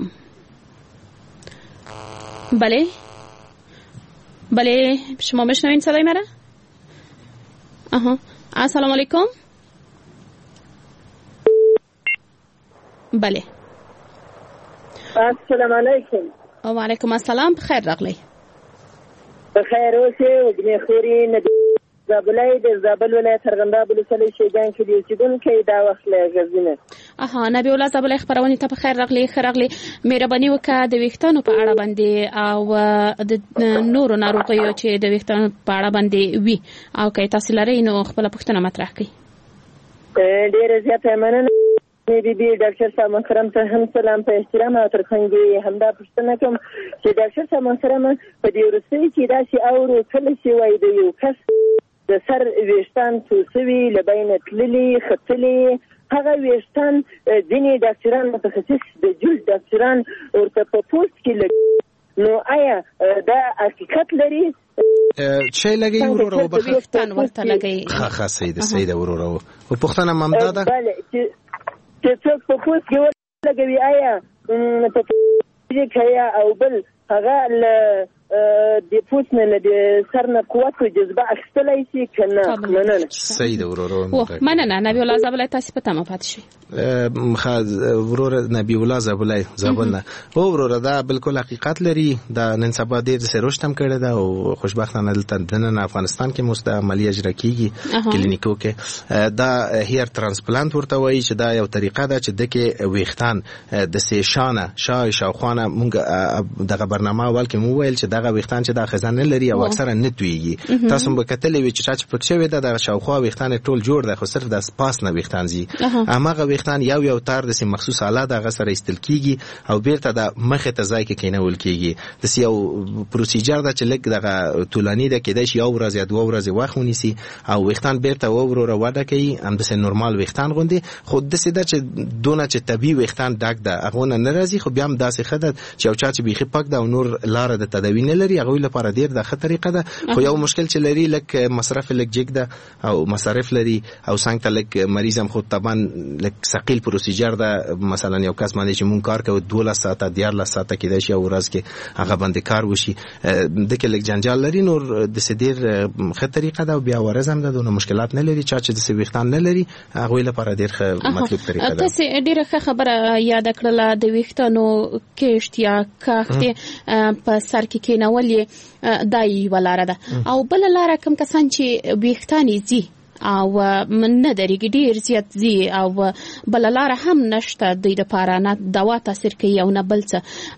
بله بله شما میشنوین صدای مرا؟ السلام علیکم. بله السلام علیکم. و علیکم السلام. بخیر راغلی. بخیر اوسه و بنخورین. زابلای د زابل ولایت ارغنداب ولسوالۍ شیګان کې دی اوسېدونکی دا وخت له غزني. نبی الله زابلای خبرونه ته په خیر راغلی. مهرباني وکړه د ویښتانو په اړه باندې او د نورو ناروغیو چې د ویښتانو په اړه باندې وي او که تاسو لرئ نو خپل پوښتنه مطرح کړئ. ډېره زیاته مننه. بي ډاکټر صاحب محترم ته هم سلام په احترام او ترڅنګ همدا پوښتنه کوم چې ډاکټر صاحب محترم په دې وروستي کې داسې اورو کله چې وایي د یو کس د سر ویښتان توسوي له بینه تللي ختلي هغه ویښتان ځینې ډاکټران متخصص د جلد ډاکټران ورته په پوسټ کې نو آیا دا حقیقت لري؟ چه لګي ورو ویښتان ورته لګي ښه سید ورو او پوښتنه ممدا ده چې څوک په پوسټ کې ولګوي آیا په دې کې او بل هغه له د پوسټ نه د سر نه قوت او جذبه اخیستلای شي کنه؟ مننه. سید ورو مننه. نبی الله زابلای تاسو په تمه پات شي. ورور نبی الله زابلای زابلنه ورور دا بالکل حقیقت لري. دا نن سبا ډیر سروشتم کړی دا او خوشبختانه دلته د افغانستان کې مست عملی اجرا کیږي کلینیکو کې. دا هیر ترانسپلانت ورته وایي چې دا یو طریقه ده چې دغه ویښتان د سیشانه شاوخوانه مونږ دغه برنامه اول کې مو ویل چې دغه ویښتان چې د خزانه لري او اکثرا نه تویږي. تاسو به کتلې وی چې پکښې وي د شاوخوا ویښتان ټول جوړ ده خو صرف د سپاس نه ویښتان زی هغه ویښتان یو تار د سي مخصوص آله دغه سره استل کیږي او بیرته د مخه ته ځای کې کینول کیږي. د یو پروسیجر دا چې لګ دغه طولانی ده کېدای شي یو ورځ یا دوه ورځې وخت ونیسي او ویښتان بیرته وروره وډه کوي هم د نورمال ویښتان غوندي. خو د سیده چې دونه چې طبي ویښتان ډک ده هغه نه ناراضي خو بیا هم داسې خدای چې او چې بيخي پاک ده او نور لار د تداوی نه لري هغه لپاره ډیر د ښه طریقه ده. خو یو مشکل چې لري لک مصرف لک جګ ده او مصارف لري او څنګه لک مریض هم خود طبعا لک ثقيل پروسیجر ده. مثلا یو کس باندې چې مون کار کوي 12 ساعته 14 ساعته کې د شي ورځ کې هغه باندې کار وشي د کې لک جنجال لري. نور د سدیر ښه طریقه ده بیا ورزم ده دونه مشکلات نه لري. چې د سويختان نه لري هغه لپاره ډیر ښه مطلوب طریقه ده. تاسو ډیره ښه خبره یاد کړله د ویښتانو کېشت یا کاخته په سر کې کېنولې دای ولاره ده او بل لاره کوم کسان چې ویښتان زی او نه درېږي ډیر زیات زی او بل لاره هم نشته د لپاره نه دوا تاثیر کوي او نه بل څه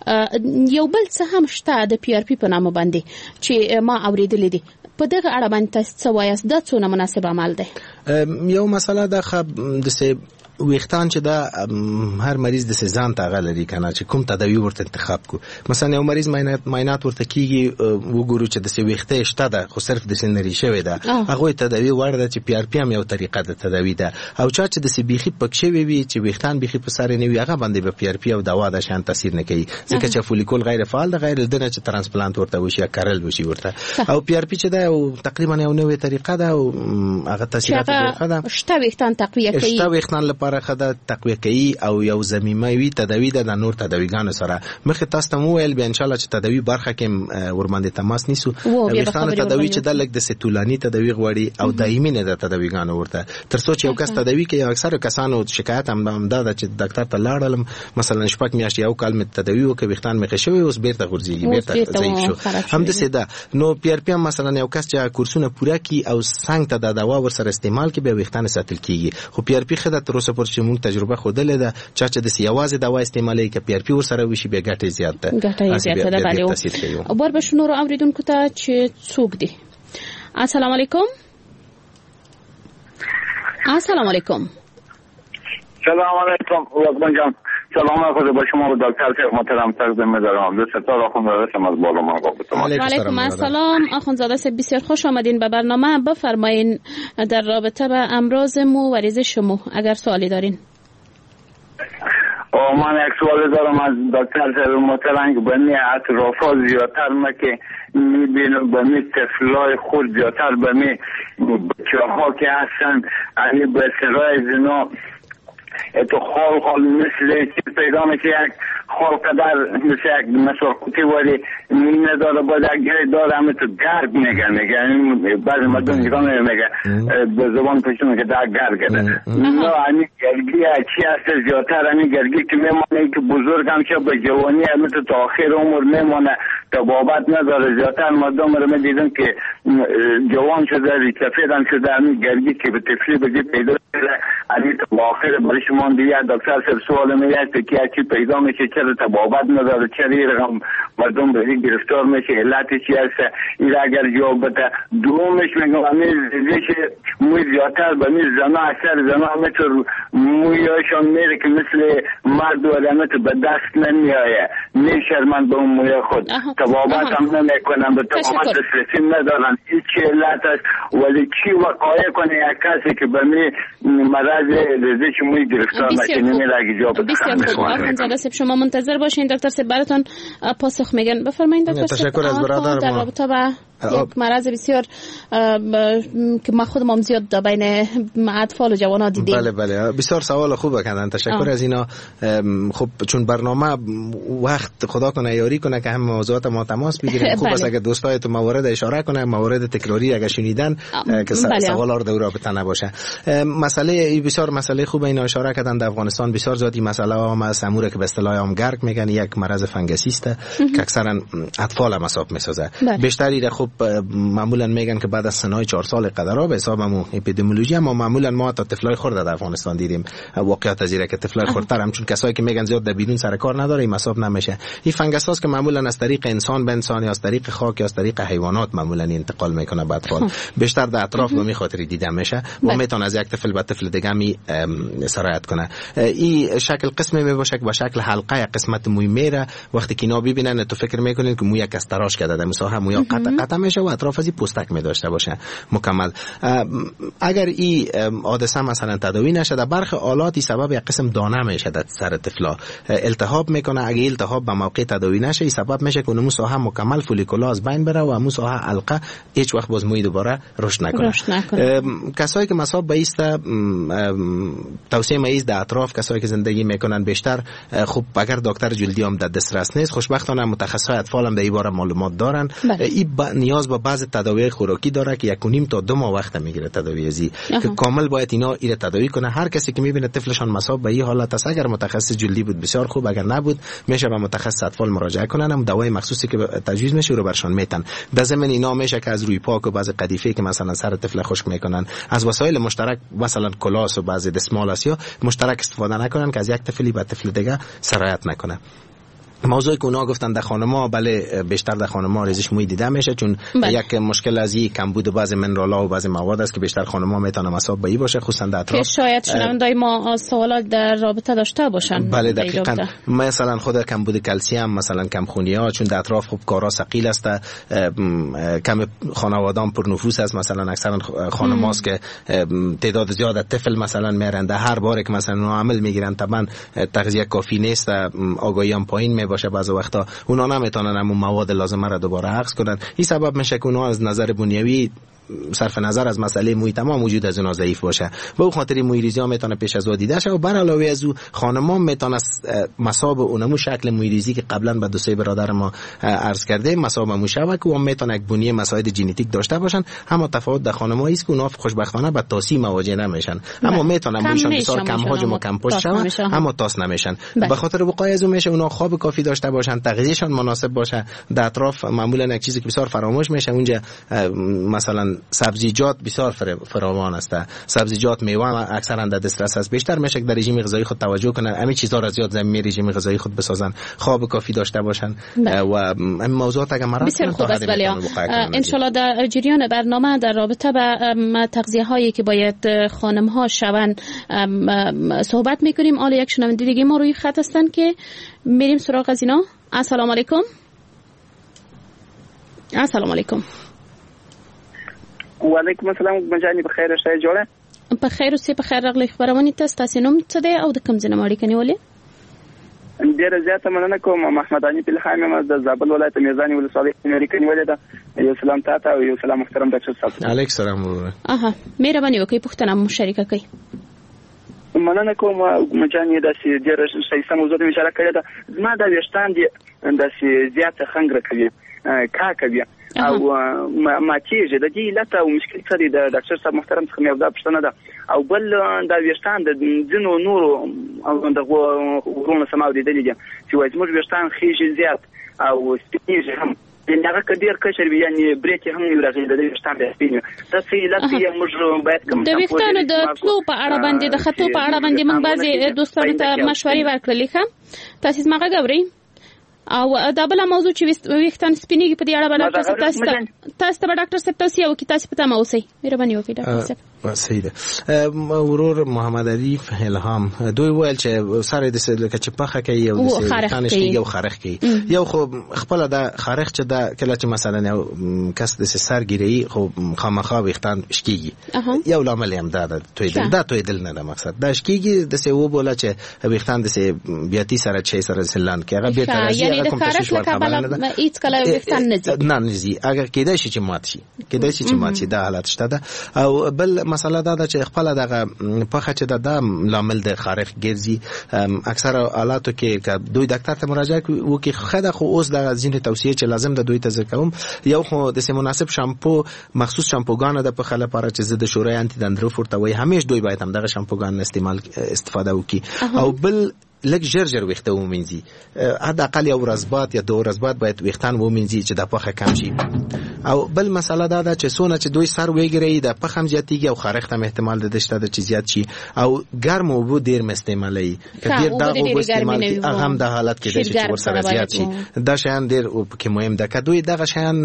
یو بل څه هم شته د پی آر پی په نامه باندې چې ما اوریدلې دي. په دغه اړه باندې تاسو وایاست دا څونه مناسب عمل دی؟ یو مسله ده د ویښتان چې دا هر مریض د ځان ته غلري کنه چې کوم تداوی ورته انتخاب کو. مثلا یو مریض معاینات ورته کیږي وګورو چې د ویښته شته ده خو صرف د سنري شوی ده هغه تداوی ورده چې پی آر پی هم یو طریقه د تداوی ده او چې د سبيخي پکښې وي چې ویښتان بيخي په سر نه وي هغه باندې به پی آر پی او دوا د شان تاثیر نه کوي ځکه چې فولیکول غیر فعال ده غیر دنه چې ترانسپلانت ورته وشي یا کارل وشي ورته او پی آر پی چې ده او تقریبا یو نوې طریقه ده او هغه تاثیرات ده شته ویښتان تقویه کوي شته ویښتان لپاره خدای تقویه کوي او یو زمینوي تداوی ده د نور تداویګانو سره مخه تاسو ته ویل به ان شاء الله چې تداوی برخه کې ورمنډه تماس نیسو ویښتان تداوی چې د لګ د ستولانی تداوی غوړي او دایمي نه د تداویګانو ورته ترڅو چې یو کس تداوی کوي اکثر کسانو شکایت هم ده چې ډاکټر ته لاړم مثلا شپږ میاشتې یو کال مې تداوی وکړ ویښتان مې خښوي اوس بیرته غورځي بیرته ضعیف شو هم د سیده نو پی آر پی مثلا یو کس چې کورسونه پوره کی او څنګه ته د دوا ور سره استعمال کې به ویښتان ساتل کیږي خو پی آر پی خدای تر اوسه پر چې مونږ تجربه خوده ده چې د سیاوازه دوا استعمالي کې پی آر پی ور سره وشي به ګټه زیات ده ګټه ده بله او بر بشنور اوریدونکو ته چې څوک دي. السلام علیکم. السلام علیکم. سلام علیکم لطفاً جان سلام علیکم با شما و دکتر صاحب محترم تقدیم می‌دارم. ستاره آخوندزاده شما از بالا من گفتم. علیکم السلام آخوندزاده صاحب بسیار خوش آمدین به برنامه. بفرمایین در رابطه با امراض مو و ریزش مو اگر سوالی دارین. من یک سوال دارم از دکتر صاحب محترم که بنی اطرافا زیادتر ما که میبینم بنی طفلای خود زیادتر بنی بچه‌ها که هستن یعنی به سرای زنا تو خال مثل چیز پیدا میشه یک خلق در مثل یک مساقوتی ولی نداره باید اگر داره همه تو گرگ میگن بعض مردم میگه به زبان پشتون که در گرگه نه همین گرگی چی هست زیادتر همین گرگی که میمانه که بزرگ هم چه به جوانی همه تو تا آخر عمر میمانه تا بابت نداره زیادتر مردم رو میدیدن که جوان شده ریچفید هم شده همین گرگی که به تفلی بگی پیدا شده همین تا آخر برای شما دیگه دکتر سر سوال میگه که چی پیدا میشه چرا تا بابت نداره چرا این رقم مردم به گرفتار میشه علت چی هست این اگر جواب بده دومش میگم همین ریزش موی زیادتر به می زنا اثر زنا همه تو مویاشان میره که مثل مرد و علمت به دست نمیایه میشرمن به اون موی خود تبابت هم نمیکنن به تبابت دسترسی ندارن این چی علت است ولی چی وقایه کنه یک کسی که به می مرض ریزش موی گرفتار میشه نمیره اگه جواب بده. بسیار خوب آخوند زاده شما منتظر باشین دکتر سب براتون پاسخ میگن. بفرمایید دکتر سب. تشکر از برادر در رابطه با یک مرض بسیار که ما خودم زیاد بین اطفال و جوانان دیدیم. بله بله بسیار سوال خوبه کردن تشکر از اینا. خب چون برنامه وقت خدا کنه یاری کنه که هم موضوعات ما تماس بگیریم خوب است اگه دوستای تو موارد اشاره کنه موارد تکراری اگه شنیدن که سوال در رابطه نباشه. مسئله بسیار مسئله خوبه اینا اشاره کردن. در افغانستان بسیار زیادی مسئله ها از امور که به اصطلاح هم گرگ میگن یک مرض فنگسی است که اکثرا اطفال هم حساب میسازه. بیشتری خب معمولا میگن که بعد از سنای 4 سال قدرها به حسابمون اپیدمیولوژی اما معمولا ما تا طفلای خرد در افغانستان دیدیم واقعیت زیرا که طفلای خردتر هم چون کسایی که میگن زیاد در بیرون سر کار نداره این حساب نمیشه. این فنگس هاست که معمولا از طریق انسان به انسان یا از طریق خاک یا از طریق حیوانات معمولا انتقال میکنه به اطفال. بیشتر در اطراف به خاطر دیده میشه و میتونه از یک طفل به طفل دیگه می سرایت کنه. این شکل قسمی میباشه که با شکل حلقه یک قسمت موی میره وقتی که اینا ببینن تو فکر میکنین که موی یک از تراش کرده در مساحه موی قطع میشه و اطراف از پوستک می داشته باشه مکمل. اگر این حادثه مثلا تداوی نشه در برخی حالات سبب یک قسم دانه میشه در سر طفلا التهاب میکنه. اگه التهاب به موقع تداوی نشه این سبب میشه که اون مساحه مکمل فولیکولا از بین بره و مساحه حلقه هیچ وقت باز موی دوباره رشد نکنه. کسایی که مصاب به است توصیه میز در اطراف کسایی که زندگی میکنن بیشتر خب اگر دکتر جلدی هم در دسترس نیست خوشبختانه متخصصای اطفال هم در این باره معلومات دارن. این نیاز به بعض تداوی خوراکی داره که 1.5 تا 2 ماه وقت میگیره تداوی ازی که کامل باید اینا ایره تداوی کنه. هر کسی که میبینه طفلشان مصاب به این حالت است اگر متخصص جلدی بود بسیار خوب اگر نبود میشه به متخصص اطفال مراجعه کنن. هم دوای مخصوصی که تجویز میشه رو برشان میتن. در ضمن اینا میشه که از روی پاک و بعض قدیفه که مثلا سر طفل خشک میکنن از وسایل مشترک مثلا کلاس و بعض دستمال یا مشترک استفاده نکنن که از یک طفلی به طفل دیگه سرایت نکنه. موضوعی که اونا گفتن در خانم‌ها بله بیشتر در خانم‌ها ریزش موی دیده میشه چون یک مشکل از این کمبود بعض منرال‌ها و بعض مواد است که بیشتر خانم‌ها میتونن مصاب به این باشه خصوصا در اطراف. شاید شنوندای ما سوالات در رابطه داشته باشن. بله دقیقاً مثلا خود کمبود کلسیم مثلا کمخونی‌ها چون در اطراف خوب کارا ثقیل است کم خانواده‌ام پرنفوس است مثلا اکثرا خانم‌هاست که تعداد زیاد طفل مثلا میرن در هر بار که مثلا عمل میگیرن طبعا تغذیه کافی نیست آگاهی هم پایین باشه بعضی وقتا اونا نمیتونن همون مواد لازمه را دوباره حفظ کنن. این سبب میشه که اونا از نظر بنیوی صرف نظر از مسئله موی تمام وجود از اونها ضعیف باشه به اون خاطر موی ریزی ها میتونه پیش از دیده شه و بر علاوه از او خانم‌ها میتونه مصاب اونمو شکل موی ریزی که قبلا به دو سه برادر ما عرض کرده مصاب مشابه که اون میتونه یک بنیه مسائل ژنتیک داشته باشن. اما تفاوت در خانم‌ها است که اونها خوشبختانه به تاسی مواجه نمیشن اما میتونه مویشان بسیار کم حجم و کم پشت شوه اما تاس نمیشن. به خاطر وقایع از اون میشه اونها خواب کافی داشته باشن تغذیهشان مناسب باشه. در اطراف معمولا یک چیزی که بسیار فراموش میشه اونجا مثلا سبزیجات بسیار فراوان است. سبزیجات میوه اکثرا در دسترس است. بیشتر میشه در رژیم غذایی خود توجه کنن همین چیزا را زیاد زمینی رژیم غذایی خود بسازن خواب کافی داشته باشن و این موضوعات اگر مرا بسیار خوب است. ولی ان شاء الله در جریان برنامه در رابطه با تغذیه هایی که باید خانم ها شون صحبت میکنیم. حالا یک شنونده دیگه ما روی خط هستن که میریم سراغ از اینا. السلام علیکم. السلام علیکم. و علیکم السلام مجانی بخیر شای جوړه بخیر اوسې بخیر راغلی خبرونه تاسو نوم څه دی او د کوم ځای نه اړیکه نیولې؟ ډیره زیاته مننه کوم. محمد علي پلخای مې د زابل ولایت میزانی ولسوالۍ اړیکه نیولې ده. یو سلام تاسو او یو سلام محترم ډاکټر صاحب. علیک سلام ورور. مهرباني وکړئ پوښتنه مو شریکه کړئ. مننه کوم مجاني داسې ډېر ښایسته موضوع ته اشاره کړې ده. زما دا ویښتان دي داسې زیاته خنګره کوي کوي او ماتېږي. د دې علت او مشکل څه دی؟ د ډاکټر صاحب محترم څخه مې دا پوښتنه ده. او بل دا ویښتان د ځینو نورو د غرونو سماو لیدلي دي چې وایي زموږ ویښتان خیږي زیات او سپینېږي هم. یعنې هغه که ډېر کشر وي یعنې برېکې هم وي راغلي د دې ویښتان بیا سپین وي. دا څه علت دی؟ موږ باید کوم د ویښتانو د تلو په اړه باندې د خطو په اړه باندې موږ بعضې دوستانو ته مشورې ورکړلې. ښه تاسې زما غږ اورئ؟ او دا بله موضوع چې ویښتان سپینېږي په دې اړه به ډاکټر صاحب تاسو ته به ډاکټر صاحب توصیه وکړي. تاسې په تمه اوسئ. مهرباني وکړئ ډاکټر صاحب. صحیح ده. ورور محمد علی الهام دوی ویل چې سره د لکه چې پخه کوي او د ویښتان شتیږي او خارخ کوي. یو خو خپل د خارخ چې دا کله چې مثلا یو کس د سر ګیری خو خامخا ویښتان شتیږي. یو لامل هم دا ده تویدل نه ده مقصد. دا شتیږي د څه و بوله چې ویښتان د څه بیاتی سره چې سره سلان کې هغه به ترازی هغه کوم تشویش ورکول نه ده. هیڅ کله ویښتان نه نزي اگر کېدای شي چې مات شي دا حالت شته ده. او بل مسله دا ده چې خپل دغه پخه چې دا لامل د خارخ ګرځي. اکثر حالاتو کې دوی ډاکټر ته مراجعه وکړي خدای خو اوس د ځینې توصیه چې لازم د دوی ته ذکروم. یو خو د مناسب شامپو مخصوص شامپوګان د پخه لپاره چې د شورای انټي دندروف ورته وي همیشه دوی باید هم دغه شامپوګان استفاده وکړي. او بل لږ ژر ویښته ومینځي. حد اقل یو ورځ بعد یا 2 ورځې بعد باید ویښتان ومینځي چې د پخه کم شي. او بل مسله دا ده چې څونه چې دوی سر وګري د پخه هم زیاتېږي او خارښت هم احتمال ده چې د زیات شي. او ګرم اوبه ډیر مستعملي ډیر دا اوبه استعمال هغه هم د حالت کې چې ورسره زیات شي. دا شیان ډیر کې مهم ده. که دوی دغه شیان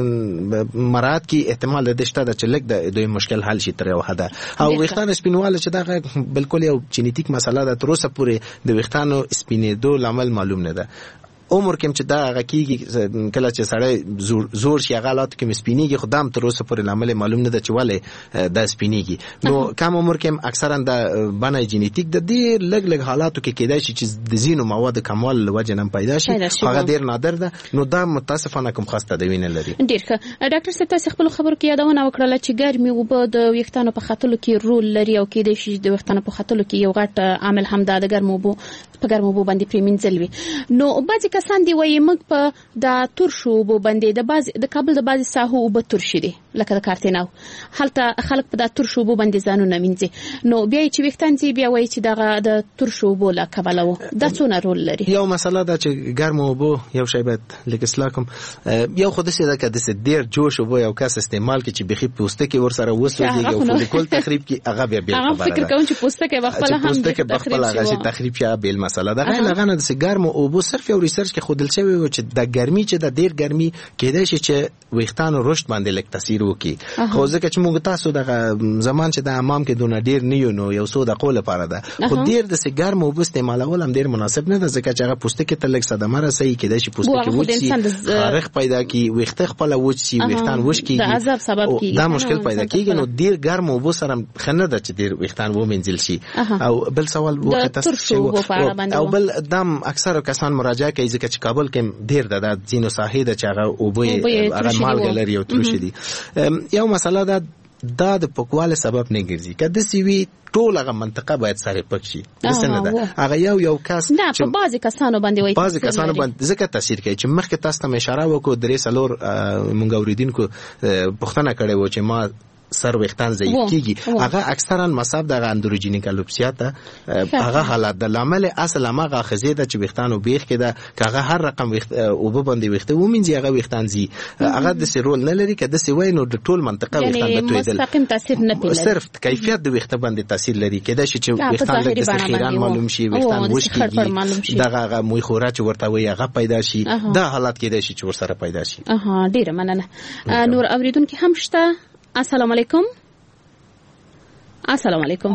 مراد کې احتمال ده چې لږ د دوی مشکل حل شي تر یو حد. او ویښتان سپینواله چې دغه بالکل یو جینیټیک مسله ده. تر اوسه پورې د ویښتانو سپینېدو لامل معلوم نه ده. عمر کې چې دا غکیږي کله چې سړی زور شي غلط کې سپینېږي خدام تر اوسه پورې لامل معلوم نه ده چې ولې دا سپینېږي. نو کم عمر کې اکثرا د بنای جینیټیک د دې لګ حالاتو کې کېدای شي چې د زینو مواد کمال لوجه نن پیدا شي. هغه ډیر نادر ده. نو دا متاسفانه کوم خاص تدوین لري. ډیر ښه ډاکټر صاحب تاسو خپل خبرو کې یادونه وکړه چې ګرمي اوبه د ویښتانو په خطلو کې رول لري او کېدای شي د ویښتانو په خطلو کې یو غټ عامل هم د ګرمو اوبو په ګرمو اوبو باندې پریمینځل وي. نو بعضی کسان دی وایي موږ په د ترشو اوبو باندې د کابل د بعضی ساحو اوبه ترشي دي لکه د کارتیناو هلته خلک په د ترشو اوبو باندې ځانونه مینځي. نو بیا چې ویښتان دي بیا وایي چې دغه د ترشو اوبو له کبله و دا څونه رول لري. یو مسله ده چې ګرمو اوبو یو شی باید لکه اصلاح کوم. یو خو داسې ده که داسې ډېر جوش اوبو یو کس استعمال کړي چې بخي پوستکي ورسره وسوځي او فولیکول تخریب کړي هغه بیا خبره ده. فکر کوم چې پوستکي بخپله هم تخریب شي بیل مسله ده. هغه نه د ګرمو اوبو صرف یو ریسرچ کې خودل شوی و چې د ګرمي چې د ډیر ګرمي کېدای شي چې ویښتانو رشد باندې لږ تاثیر وکړي. خو ځکه چې موږ تاسو د زمان چې د حمام کې دونه ډیر نه یو نو یو څو دقیقې لپاره ده. خو ډیر د ګرمو اوبو استعمالول هم ډیر مناسب نه ده ځکه چې هغه پوستکي ته لږ صدمه رسوي. کېدای شي پوستکي وچ شي خارښ پیدا کړي ویښته خپل وچ شي ویښتان وچ کیږي د عذاب سبب کیږي. دا مشکل پیدا کیږي. نو ډیر ګرمو اوبو سره خنه ده چې ډیر ویښتان ومنځل شي. او بل سوال وخت تاسو او بل دم اکثر کسان مراجعه کوي ځکه چې کابل کې ډیر د ځینو ساحې د چاغه اوبه هغه مالګه لري او ترشي دي. یو مسله ده دا د پکواله سبب نه ګرځي. کله سی وی ټول هغه منطقه باید سره پک شي. دسنه ده هغه یو کس چې بعضی کسانو باندې وایي بعضی کسانو باندې ځکه تاثیر کوي چې مخکې تاسو ته اشاره وکړو درې سلور مونږ اوریدونکو پوښتنه کړې و چې ما سر ویښتان ضعیف کیږي. هغه اکثرا مصاب د اندروجینیک الوپسیا ته هغه حالت د لامل اصل هغه خزې د چې ویښتانو بیخ کې ده هغه هر رقم او باندې ویښته ومنځي هغه ویښتان زی هغه د سرول نه لري کده سی وای نو د ټول منطقه ویښتان د تویدل مستقیم تاثیر نه لري. صرف کیفیت د ویښته باندې تاثیر لري کده چې ویښتان د خیران معلوم شي ویښتان وش کیږي دغه موي خورا چې ورته وي هغه پیدا شي دا حالت کېدای شي چې ورسره پیدا شي. ډیره مننه. نور اوریدونکو هم شته. السلام علیکم. السلام علیکم.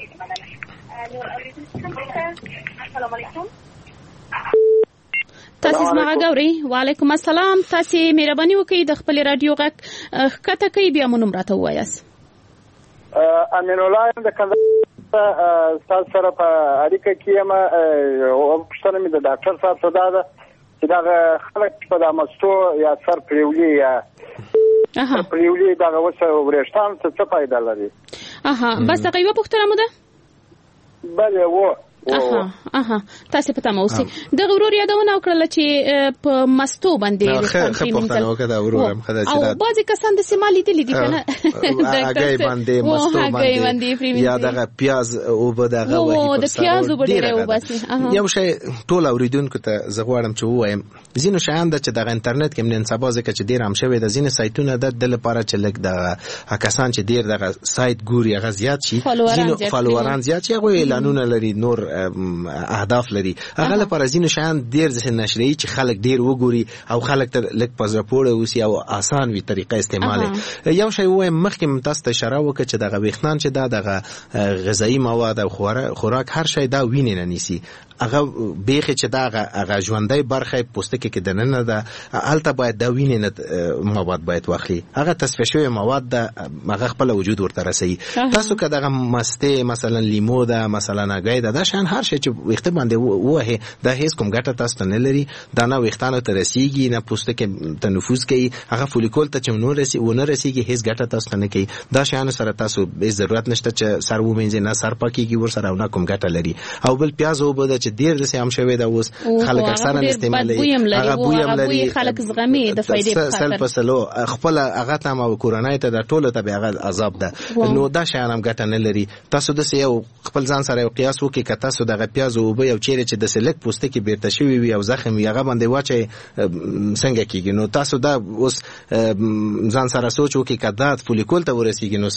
تاسو زما غوړي. وعلیکم السلام. تاسو مهرباني وکړئ د خپل رادیو غږ کته کوي بیا مونږ راته وایاست. امین الله د تاسو سره په اړیکه کې ما پښتنه مې د ډاکټر صاحب صدا ده چې دا خلک په د مستو یا سر پریولي یا پریولي دا وسه ورشتان څه فائدہ لري. بس هغه یو پوښتنه مو ده. بله و تاسو په تمه اوسئ. د غرور یادونه وکړه چې په مستو باندې او بعضی کسان د سیمالي دي کنه هغه باندې مستو باندې یا دغه پیاز او بدغه وایي د پیاز او بدغه وباسي. یو شی ټول اوریدونکو ته زغواړم چې وایم زینو شیان د چې د انټرنیټ کې من سبا ځکه چې ډیر هم شوی د زینو سایتونه د لپاره چې لګ د کسان چې ډیر دغه سایت ګوري هغه زیات شي زینو فالووران زیات شي هغه اعلانونه لري نور اهداف لري هغه لپاره زینو شیان ډیر ځکه نشري چې خلک ډیر وګوري او خلک تر لګ پزره پوره وسی او آسان وي طریقه استعمال. یو شی وایم مخکې تاسو ته اشاره وکړه چې دغه ویښتان چې دغه غذایی مواد او خوراک هر شی دا ویني نه نیسي هغه بیخ چې دغه ژوندۍ برخه پوستکي کې دننه ده البته باید دا ویني نه مواد باید واخلي هغه تصفیه شوی مواد ده هغه خپل وجود ورته رسي. تاسو که دغه مسته مثلا لیمو ده مثلا هګۍ ده دا شان هر شی چې ویښته باندې وه دا هیڅ کوم ګټه تاسو نه لري دا نه ویښتانو ته رسیږي نه پوستکي ته نفوذ کوي هغه فولیکول ته چې ونه رسیږي هیڅ ګټه تاسو نه کوي. دا شان سره تاسو به ضرورت نشته چې سر ومنځي نه سر پاکيږي ور سره نه کوم ګټه لري. او بل پیاز او بده چې ډیر ځکه هم شوی دا اوس خلک اکثرا استعمالوي هغه بویم لري خلک زغمي د فائدې په خاطر سلپسلو خپل هغه تام او کورونای ته د ټوله ته به هغه عذاب ده نو دا شان هم ګټه نه لري. تاسو د یو خپل ځان سره یو قیاس وکړئ که تاسو دغه پیاز او به یو چیرې چې د سلک پوستکي بیرته شوی وي او زخم وي هغه باندې واچي څنګه کیږي نو تاسو دا اوس ځان سره سوچ وکړئ که دا فولیکول ته ورسیږي نو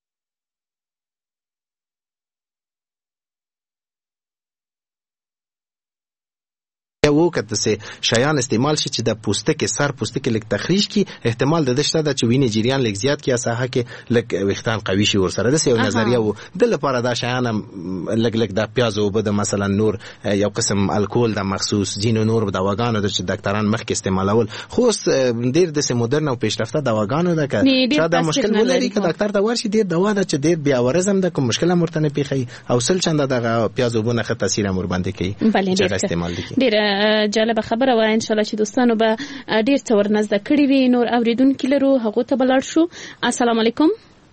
وو کته سه شیان استعمال شي چې د پوستکي سر پوستکي لک تخریش کی احتمال د دشته د چوینه جریان لک زیات کی اساحه کې لک وختان قوي شي ور سره د یو نظریه وو د لپاره دا شیان لک د پیاز او بده مثلا نور یو قسم الکول د مخصوص جینو نور دواګانو د ډاکټران مخکې استعمالول خو ډیر د مدرن او پیشرفته دواګانو د که دا مشکل ولري که ډاکټر ته ورشي ډیر دوا ده چې ډیر بیا ورزم د کوم مشکل مرتنه پیخي او سل چنده د پیاز او بونه خه تاثیر امر باندې کوي چې استعمال دي. جالب خبره وای ان شاء الله چې دوستانو به ډیر څه ورنزده کړی وي نور اوریدونکو لرو هغه ته بلل شو. السلام علیکم.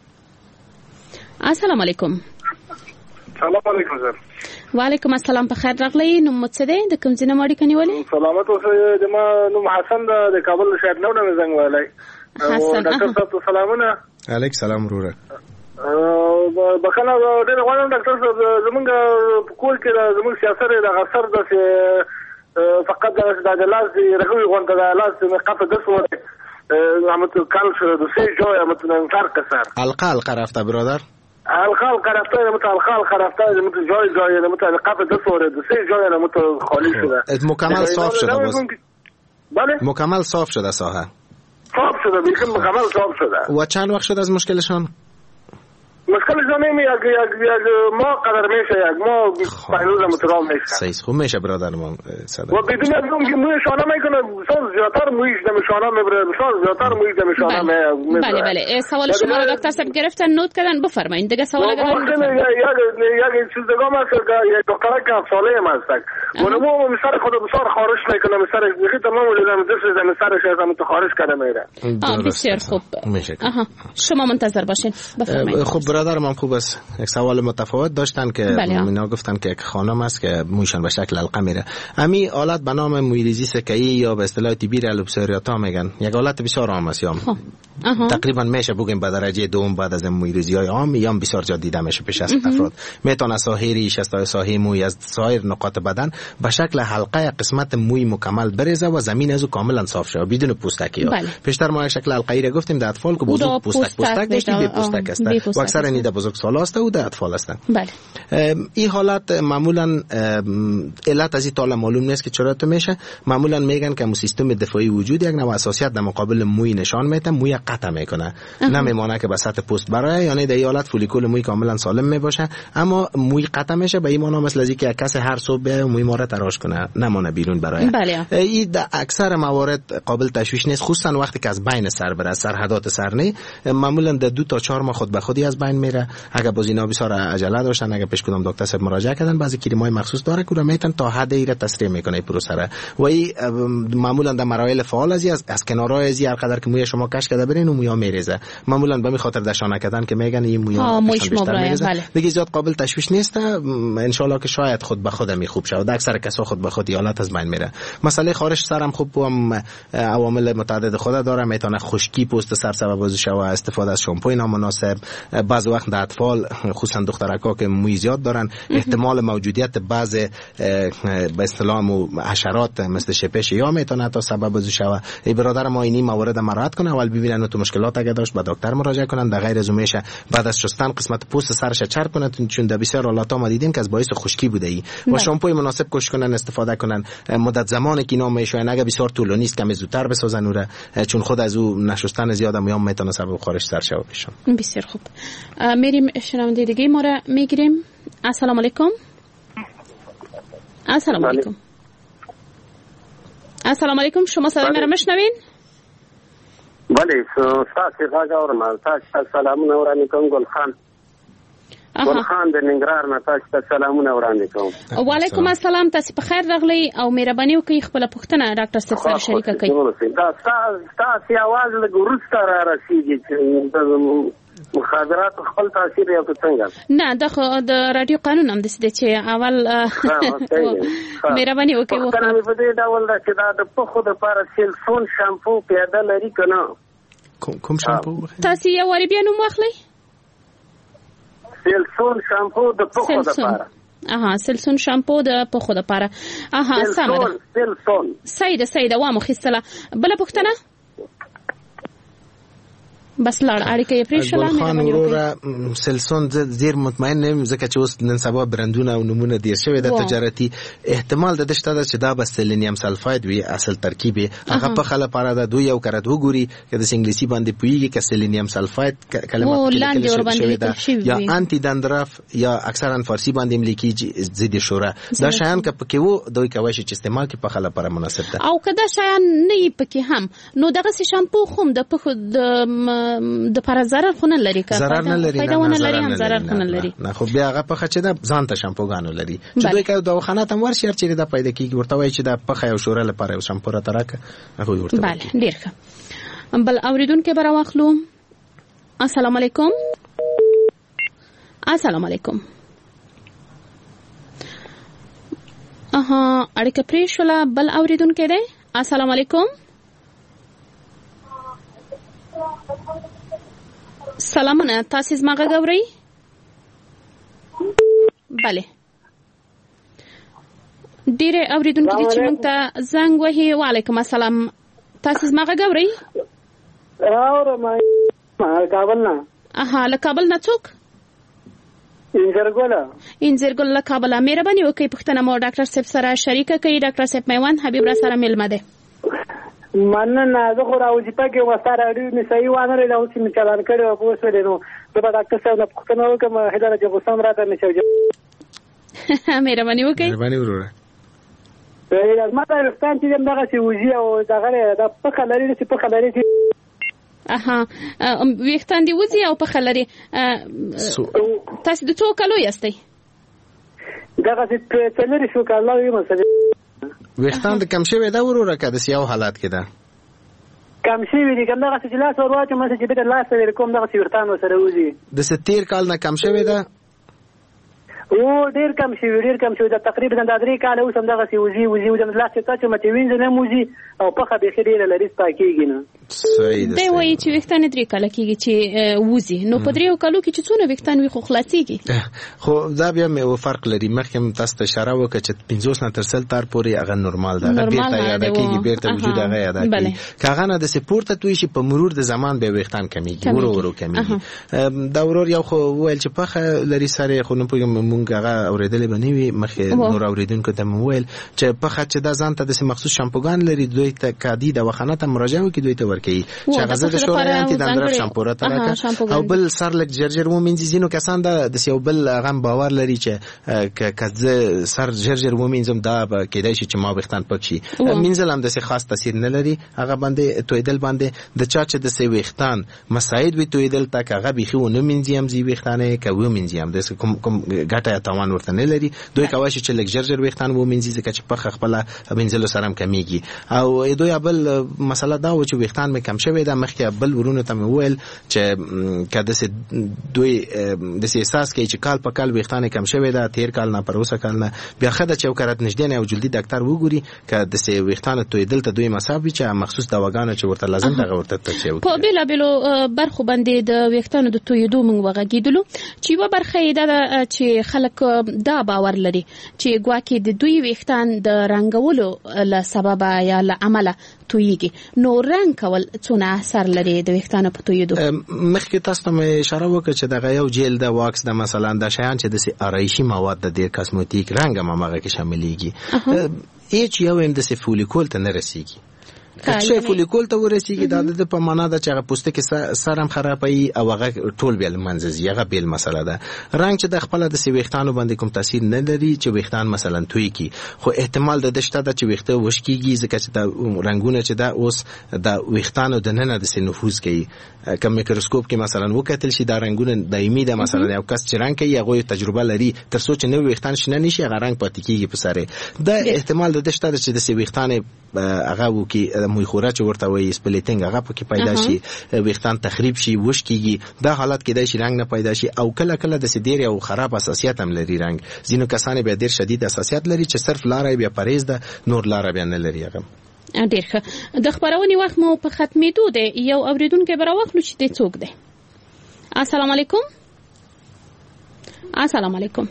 السلام علیکم. سلام علیکم سر. وعلیکم السلام. په خیر راغلی. نو مڅده د کوم ځای ماړی کني ولې سلامت اوسه د ما نو حسن د کابل شهر نو نه زنګ ولای او ډاکټر صاحب سلامونه. علیک سلام وروره. بخنه ډېر غواړم ډاکټر صاحب زمونږ کول کې زمونږ سیاست د غسر د فقط د لاس رغوي غونډه د لاس مقطع د صورت عملت کالش د سي جو مثلا فرق صار القا رفته برادر القا رفته مثلا القا رفته مثلا جای مثلا قطع د صورت د سي جو مثلا خالی شده مکمل صاف شده بله مکمل صاف شده ساحه صاف شده بیخم مکمل صاف شده. و چند وقت شد از مشکلشان؟ مشکل زمینی یک ما قدر میشه یک ما پهلوز مترام میشه صحیح خوب میشه برادر ما صدا و بدون از اون که موی شانه میکنه بساز زیادتر مویش دم شانه میبره بساز زیادتر مویش دم شانه میبره. بله بله سوال شما رو دکتر صاحب گرفتن نوت کردن بفرمایید دیگه سوال اگر یک چیز دیگه ما که یک دکتر که ساله هم هستک ونمو مسر خود بسار خارش میکنه مسر دیگه تمام وجودم دست مسرش از تو خارج کرده میره. بسیار خوب شما منتظر باشین بفرمایید. خب برادر من خوب است. یک سوال متفاوت داشتن که اینا گفتن که یک خانم است که مویشان به شکل حلقه میره. امی آلت به نام مویریزی سکه‌ای یا به اصطلاح تیبیر الوبسریاتا میگن. یک آلت بسیار عام است. تقریبا میشه بگیم به درجه دوم بعد از مویریزی‌های عام یا بسیار زیاد دیده میشه پیش از افراد. میتونه ساحه ریش است، ساحه موی از سایر نقاط بدن به شکل حلقه قسمت موی مکمل بریزه و زمین از کاملا صاف شه بدون پوستکی. پیشتر ما شکل حلقه‌ای را گفتیم در اطفال که بزرگ پوستک داشتیم بی پوستک است و اکثر نیده بزرگسال است و در اطفال هستند. بله این حالت معمولا علت از این تا معلوم نیست که چرا تو میشه. معمولا میگن که سیستم دفاعی وجود یک نوع حساسیت در مقابل موی نشان میده، موی قطع میکنه، نمیمونه که به سطح پوست برای، یعنی در این حالت فولیکول موی کاملا سالم میباشه اما موی قطع میشه به این معنی مثل از اینکه کسی هر صبح به موی ما را تراش کنه نمونه بیرون برای. این در اکثر موارد قابل تشویش نیست، خصوصا وقتی که از بین سر بره، سرحدات سر نه، معمولا در 2 تا 4 ماه خود به خودی از بین بین میره. اگر باز اینا بسیار عجله داشتن، اگر پیش کدام دکتر صاحب مراجعه کردن، بعضی کریمای مخصوص داره که میتون تا حد ایره تسریع میکنه پروسه را و این معمولا در مراحل فعال از کنارهای از هر قدر که موی شما کش کرده برین و مویا میریزه. معمولا به خاطر دشانه کردن که میگن این مویا بیشتر میریزه دیگه زیاد قابل تشویش نیست. ان شاء الله که شاید خود به خود خوب شود. اکثر کسا خود به خود حالت از بین میره. مسئله خارش سرم خوب هم عوامل متعدد خود داره. میتونه خشکی پوست سر سبب از شوه، استفاده از شامپوی نامناسب، بعض وقت در اطفال خصوصا دخترکا که موی زیاد دارن احتمال موجودیت بعض به اصطلاح حشرات مثل شپش یا میتونه تا سبب از شوه. ای برادر ما اینی موارد مراعات کنه، اول ببینن تو مشکلات اگه داشت به دکتر مراجعه کنن. در غیر از اون میشه بعد از شستن قسمت پوست سرش چرب کنن، چون در بسیار حالات ما دیدیم که از باعث خشکی بوده ای. با شامپوی مناسب کوشش کنن استفاده کنن. مدت زمانی که اینا میشوین اگه بسیار طولانی است کم زودتر بسازن اوره، چون خود از او نشستن زیاد هم میتونه سبب خارش سر شوه بشه. بسیار خوب. میریم شنونده دیگه ما را میگیریم. السلام علیکم. السلام علیکم. السلام علیکم. شما صدای من را میشنوین؟ بله، ساعت غاز اورم. تاسو سلامونه وړاندې کوم. ګلخان د ننګرهار نه تاسو سلامونه وړاندې کوم. وعلیکم السلام. تاسو په خیر راغلی او مهرباني وکړئ خپل پوښتنه ډاکټر صاحب سره شریکه کړئ. دا تاسو आवाज له ورسته را رسیږي چې مخابرات خپل تاثیر یو څنګه؟ نه د رادیو قانون هم دسته چې اول مهرباني وکړئ. وکړه په دې ډول دا چې دا د پخو د لپاره سیلفون شامپو پیاده لري کنه؟ کوم شامپو؟ تاسو یو وری بیا نوم واخلئ. سیلسون شامپو د پخو لپاره. سیلسون شامپو د پخو لپاره. سمه ده. سیلسون. صحیح ده وامو خستله. بل پوښتنه؟ بس لاړ اړیکه یې پرې شله. ګلخان وروره سلسون زیر مطمئن نیم ځکه چې اوس نن سبا برندونه او نمونه ډیر شوی د تجارتي احتمال د دشته چې دا به سلینیم سلفاید وي اصل ترکیب هغه په خله لپاره د دوی یو کرت وګوري چې د انګلیسي باندې پویږي چې سلینیم سلفاید کلمه کې یا انټي دندراف یا اکثرا فارسی باندې ملکی ضد شوره دا شیان که پکې وو دوی کوي چې استعمال کې په خله لپاره مناسب ده. او کدا شیان نه پکې هم نو دغه شامپو هم د پخو د پر ضرر خو نه لري. ضرر نه لري. فائدہ ونه لري هم ضرر خو نه لري. نه خو بیا هغه پخه چې د ځان ته شامپوګانو لري چې دوی کوي دواخانه ته ورشي چې دا پیدا کیږي ورته وایي چې دا پخه او شوره لپاره یو شامپو را ترکه هغه ورته. بله ډیر ښه. بل اوریدونکو به راوخلو. السلام علیکم. السلام علیکم. اړیکه پرې شوله. بل اوریدونکو دی. السلام علیکم. سلامونه. تاسو زما غږ اورئ؟ بله. ډیره اوریدونکو چې موږ ته زنګ وهي. وعلیکم السلام. تاسو زما غږ اورئ؟ اورم. کابل نه. له کابل نه څوک؟ انځرګل له کابل. مهرباني وکړئ پوښتنه مو ډاکټر صاحب سره شریکه کړئ. ډاکټر صاحب میوند حبیب را سره ملمه ده. مننه. زه خو راوځي پکې وساره اړیو نه صحیح وانه لري او چې چلان کړي او پوه شولې نو زه به ډاکټر صاحب نه پوښتنه وکړم. هدايه چې غوسم راته نه شوجه. مهرباني وکړئ. مهرباني وروره. ما ته وختان چې دغه چې وځي او دغه د پخه لري چې پخه لري چې وختان دی وځي او پخه لري. تاسو د څو کالو یاستئ؟ دغه چې تلری شو کالو یم سره. وختان د کم شوی دا وروره که د سیاو حالات کې ده؟ کم شوی دی. کوم دغه چې لاس ورواچو مې چې به لاس ور کوم دغه چې ورتان سره وځي. د 13 کال نه کم شوی ده؟ او ډیر کم شوی دا تقریبا د 3 کال اوس هم دغه چې وځي د لاس ته چې مته وینځ نه موزي او پخه به خېډه لري سپاکیږي نه. صحیح ده. دی وایي چې وختان 3 کال کېږي چې وځي نو په 3 کالو کې چې څونه وختان وي خو خلاصيږي. خو دا بیا مې فرق لري. مخکې تاسو ته اشاره وکړه چې 50 نه تر 100 تر پورې هغه نورمال ده. بیرته یاد کېږي بیرته وجود هغه یاد کېږي. کاغه نه د سپورت توي شي په مرور د زمان به وختان کمیږي ورو کمیږي. دا ورور یو خو ویل چې پخه لري سره خو نه پوهیږم مونږ هغه اوریدلې بنوي مخه نور اوریدونکو ته وویل چې په خاطر چې دا ځان ته د مخصوص شامپوګان لري دوی ته کادي د وخانه ته مراجعه وکړي دوی ته ورکړي چې هغه د شورای ته د اندر شامپو را ترکه او بل سر لک جرجر ومنځي زینو کسان د یو بل غم باور لري چې کزه سر جرجر ومنځم دا کېدای شي چې ما وختان پکشي منځل هم د خاص تاثیر نه لري هغه باندې تویدل باندې د چا چې د سی وختان مساعد وي تویدل تک هغه بيخي ونه منځیم زی وختانه کوي منځیم د کوم ګټه تاوان ورته نه لري دوی کوي چې لک جرجر وختان ومنځي ځکه چې په خپل منځل سره کمیږي او دوی بل مسله دا و چې وختان مې کم شوی دا مخکې بل ورونه ته ویل چې کده سي دوی د احساس کوي چې کال په کال وختان کم شوی دا تیر کال نه پر اوسه کال نه بیا خدای چوکرات نشدې نه او جلدی ډاکټر وګوري کده سي وختان تویدل ته دوی مساوي چې مخصوص دواګانو چې ورته لازم دغه ورته تچو په بیل برخو باندې د وختانو د تویدو موږ وغږیدلو چې و برخه دا چې خلک دا باور لري چې ګواکې د دوی وختان د رنگولو له سبب یا له عمله تویږي نو رنگ کول څونه اثر لري د وختانو په تویدو مخکې تاسو ته اشاره وکړه چې دغه یو جیل د واکس د مثلا د شیان چې د آرایشي مواد د ډیر کاسموتیک رنگ هم هغه کې شاملېږي هیڅ یو هم د فولیکول ته نه رسیږي کله فولیکول ته ورسیږي دا د په معنا د چې پوستکی سرم خرابوي او هغه ټول بیل منځي هغه بیل مسله ده رنگ چې د خپل د سويختانو باندې کوم تاثیر نه لري چې وختان مثلا توي کی خو احتمال د دشته د چې وخته وشکیږي ځکه چې د رنگونه چې دا اوس د وختانو د نه د نفوذ کوي کوم میکروسکوپ کې مثلا وکتل شي دا رنگونه دایمي ده مثلا یو کس چې رنگ کوي هغه تجربه لري تر څو چې نو وختان شنه نشي هغه رنگ پاتې کیږي په سره د احتمال د دشته چې د سويختانه هغه وکي موي خوره چې ورته وایي سپلیټینګ هغه پکې پیدا شي وختان تخریب شي وش کیږي دا حالت کې د رنگ نه پیدا شي او کله کله د سدير او خراب اساسيات هم لري رنگ ځینو کسان به ډیر شدید اساسيات لري چې صرف لارې بیا پرهیز ده نور لارې بیا نه لري هغه ډیر ښه د خبرونې وخت مو په ختمېدو دی یو اوریدونکو به راوخلو چې د څوک دی السلام علیکم السلام علیکم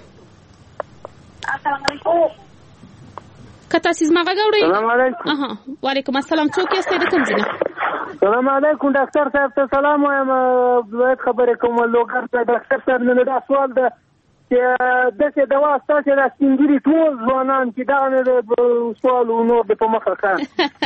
کته سیز ما غوړی السلام علیکم وعلیکم السلام څوک یې د کوم ځای السلام علیکم ډاکټر صاحب ته سلام وایم زه خبرې کوم لوګر ته ډاکټر صاحب نن دا سوال ده چې دغه دوا ستاسو د سپینګری ټول ځوانان چې دا نه سوال نو د په مخه کار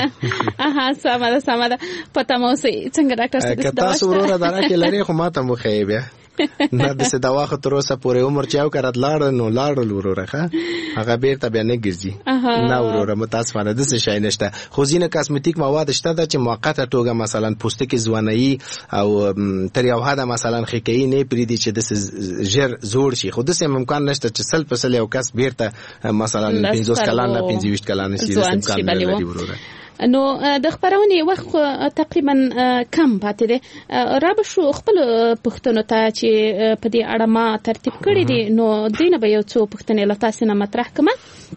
سمه ده پته مو سي څنګه ډاکټر صاحب تاسو ورور درکه لري خو ماته مو خیبه نه د څه دوا خو تر اوسه پورې عمر چاو کړه لاړ وروره هغه بیرته بیا نه ګرځي نه وروره متاسفانه د څه شي نشته خو ځینې کاسمټیک مواد شته چې موقته توګه مثلا پوستکی ځواني او تر یو حد مثلا خکې نه پریدي چې د ژر زوړ شي خو د څه امکان نشته چې سل په سل یو کس بیرته مثلا 15 کلان نه 25 کلان شي د امکان نه لري وروره نو د خبرونې وخت تقریبا کم پاتې دی را به شو خپل پښتنو ته چې په دې اړه ما ترتیب کړی دي نو دینه به یو څو پښتنې له تاسو نه مطرح کړم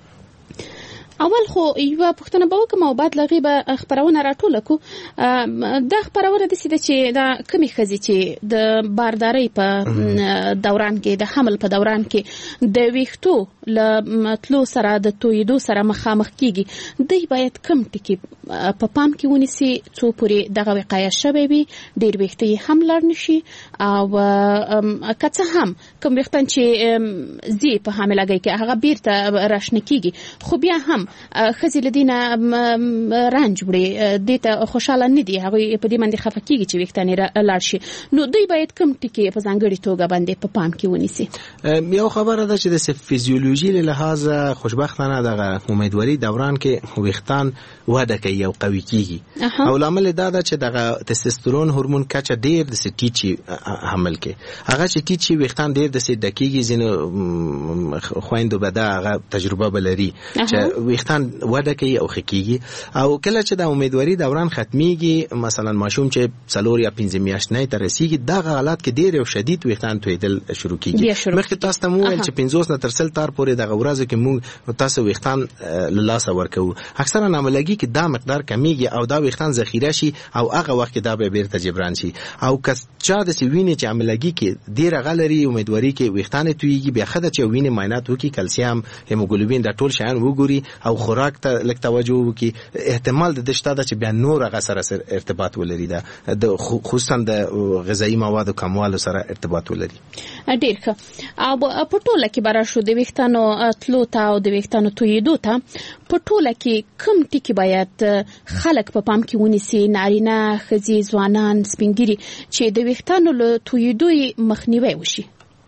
اول خو یو پښتنه به وکم او بعد لغي به خبرونه راټول کو د خبرونه د سیده چې دا کمی خزي چې د بارداري په دوران کې د حمل په دوران کې د ویختو ل مطلو سره د تویدو سره مخامخ کیږي دوی باید کم ټکی په پام کې ونیسي څو پورې دغه وقایه شوي وي ډیر ویختي هم لړ نشي او کڅه هم کوم وختن چې زی په حاملګي کې هغه بیرته راشنه کیږي خو بیا هم خزي لدينا رانج وړي دته خوشاله نه دي هغه په دې باندې خفقېږي چې وختانه لاړ شي نو دوی باید کم ټکی په ځانګړي توګه باندې په پام کې ونیسي یو خبره ده چې د فزیولوژي له لحاظه خوشبختانه دغه امیدواري دوران کې وختان وده کوي او قوي کیږي او لامل دا ده چې دغه تستوسترون هورمون کچه ډیر د سټیچي حمل کې هغه چې ټیچي وختان ډیر د سټ دقیقې زینو خويندو به دا هغه تجربه بلري چې وختان وده کوي او خکېږي او کله چې د امیدواري دوران ختميږي مثلا ماشوم چې 4 یا 5 میاشتې ته رسیږي دغه حالات کې ډیر او شدید وختان تویدل شروع کیږي مخکې تاسو ته مویل چې 50 نه تر 100 تار پورې دغه ورځو کې موږ تاسو وختان لاسه ورکو اکثرا عملګي کې دا مقدار کمیږي او دا وختان ذخیره شي او هغه وخت دا به بیرته جبران شي او کس چا د سوینې چې عملګي کې ډیر غلري امیدواري کې وختان تویږي بیا خدای چې وینې معاینات وکي کلسیم هیموګلوبین دا ټول شیان وګوري او خوراک ته لږ توجه وکړي احتمال د شته چې بیا نور هغه سره ارتباط ولري د خصوصا د غذایی موادو کموالي سره ارتباط ولري. ډیر ښه. او په ټوله کې برا شو د ویښتانو تلو ته او د ویښتانو تویدو ته په ټوله کې کوم ټکي باید خلک په پام کې ونیسي، نارینه، ښځې، ځوانان، سپینګیري، چې د ویښتانو له تویدو مخنیوی وشي؟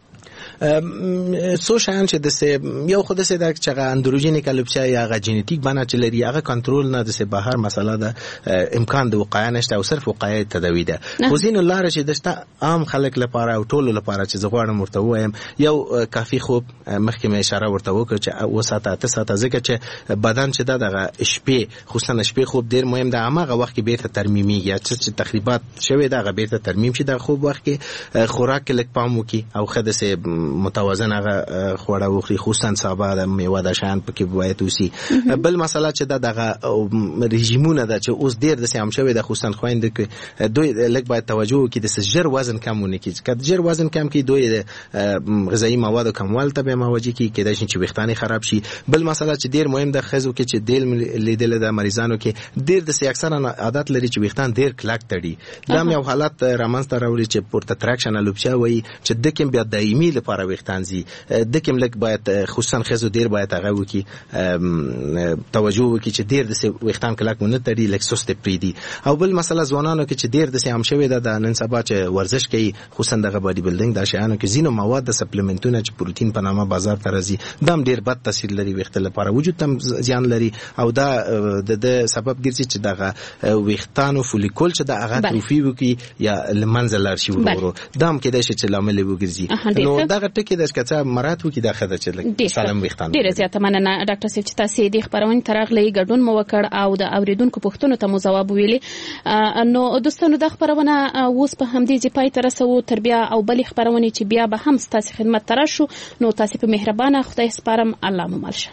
څو شیان چې د یو خود سه د چغه اندروجینیک الوپسیا یا غ جینیټیک بنا چې لري هغه کنټرول نه د بهر مسله ده، امکان د وقایه نشته او صرف وقایه تداوی ده. خو ځینو لار چې دشته عام خلک لپاره او ټولو لپاره چې زغواړم ورته وایم یو کافي خوب، مخکې مې اشاره ورته وکړه چې وساته 8 ساعته، ځکه چې بدن چې دغه شپې خصوصا شپې خوب ډیر مهم ده. هغه وخت کې بیرته ترمیمیږي چې تقریبات شوی دغه بیرته ترمیم شي د خوب وخت کې خوراک لک پام وکي او خده سه متوازن هغه خوړه وخوري، خصوصا سابه د میوه د شان پکې باید وسی. بل مسله چې دغه رژیمونه ده چې اوس ډیر د سیام شوی د خصوصا خويند کې دوی لږ باید توجه وکړي د سجر وزن کمونه کې، کله جر وزن کم کې دوی د غذایی موادو کموال ته به مواجه کی کېدای شي چې ویښتان خراب شي. بل مسله چې ډیر مهم ده خزو کې چې دل لیدل د مریضانو کې ډیر د سی اکثر عادت لري چې ویښتان ډیر کلک تړي. دا یو حالت رامنځته راوړي چې پورته تراکشن الوپسیا وایي چې د کوم بیا دایمي لپاره ویښتان زی د کوم لک باید خصوصا خزو ډیر باید هغه وکي توجه وکي چې ډیر د ویښتان کلک مونږ تړي لک سست پریدي. او بل مسله ځوانانو کې چې ډیر د سیام شوی د نن سبا چې ورزش کوي خصوصا د باډي بلډینګ د شیانو کې زینو مواد د سپلیمنټونه چې پروتین په نامه بازار ته راځي دا ډیر بد تاثیر لري ویښت لپاره، وجود تم زیان لري او دا د سبب ګرځي چې دغه ویښتانو فولیکول چې د هغه تروفي وکي یا لمنځلار شي ورو دام کې د شي چې لامل وګرځي. نو دغه ټکی د ښکته مراتب کې داخله چې سالم ویښتان. ډیره زیاته مننه ډاکټر صاحب چې تاسو د خبرونه ترغلې ګډون مو وکړ او د اوریدونکو پوښتنو ته مو ځواب ویلي. نو دوستانو د خبرونه اوس په همدې ځای پای ته رسو، تر بیا او بل خبرونه چې بیا به هم تاسو خدمت تر شو. نو تاسو په مهربانه خدای سپارم، الله مو مل شه.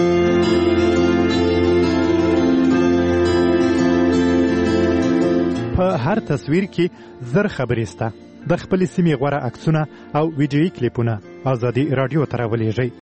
په هر تصویر کې زر خبرې سته. د خپل سیمې غوړه عکسونه او ویډیويي کلیپونه ازادي رادیو ته راولېږئ.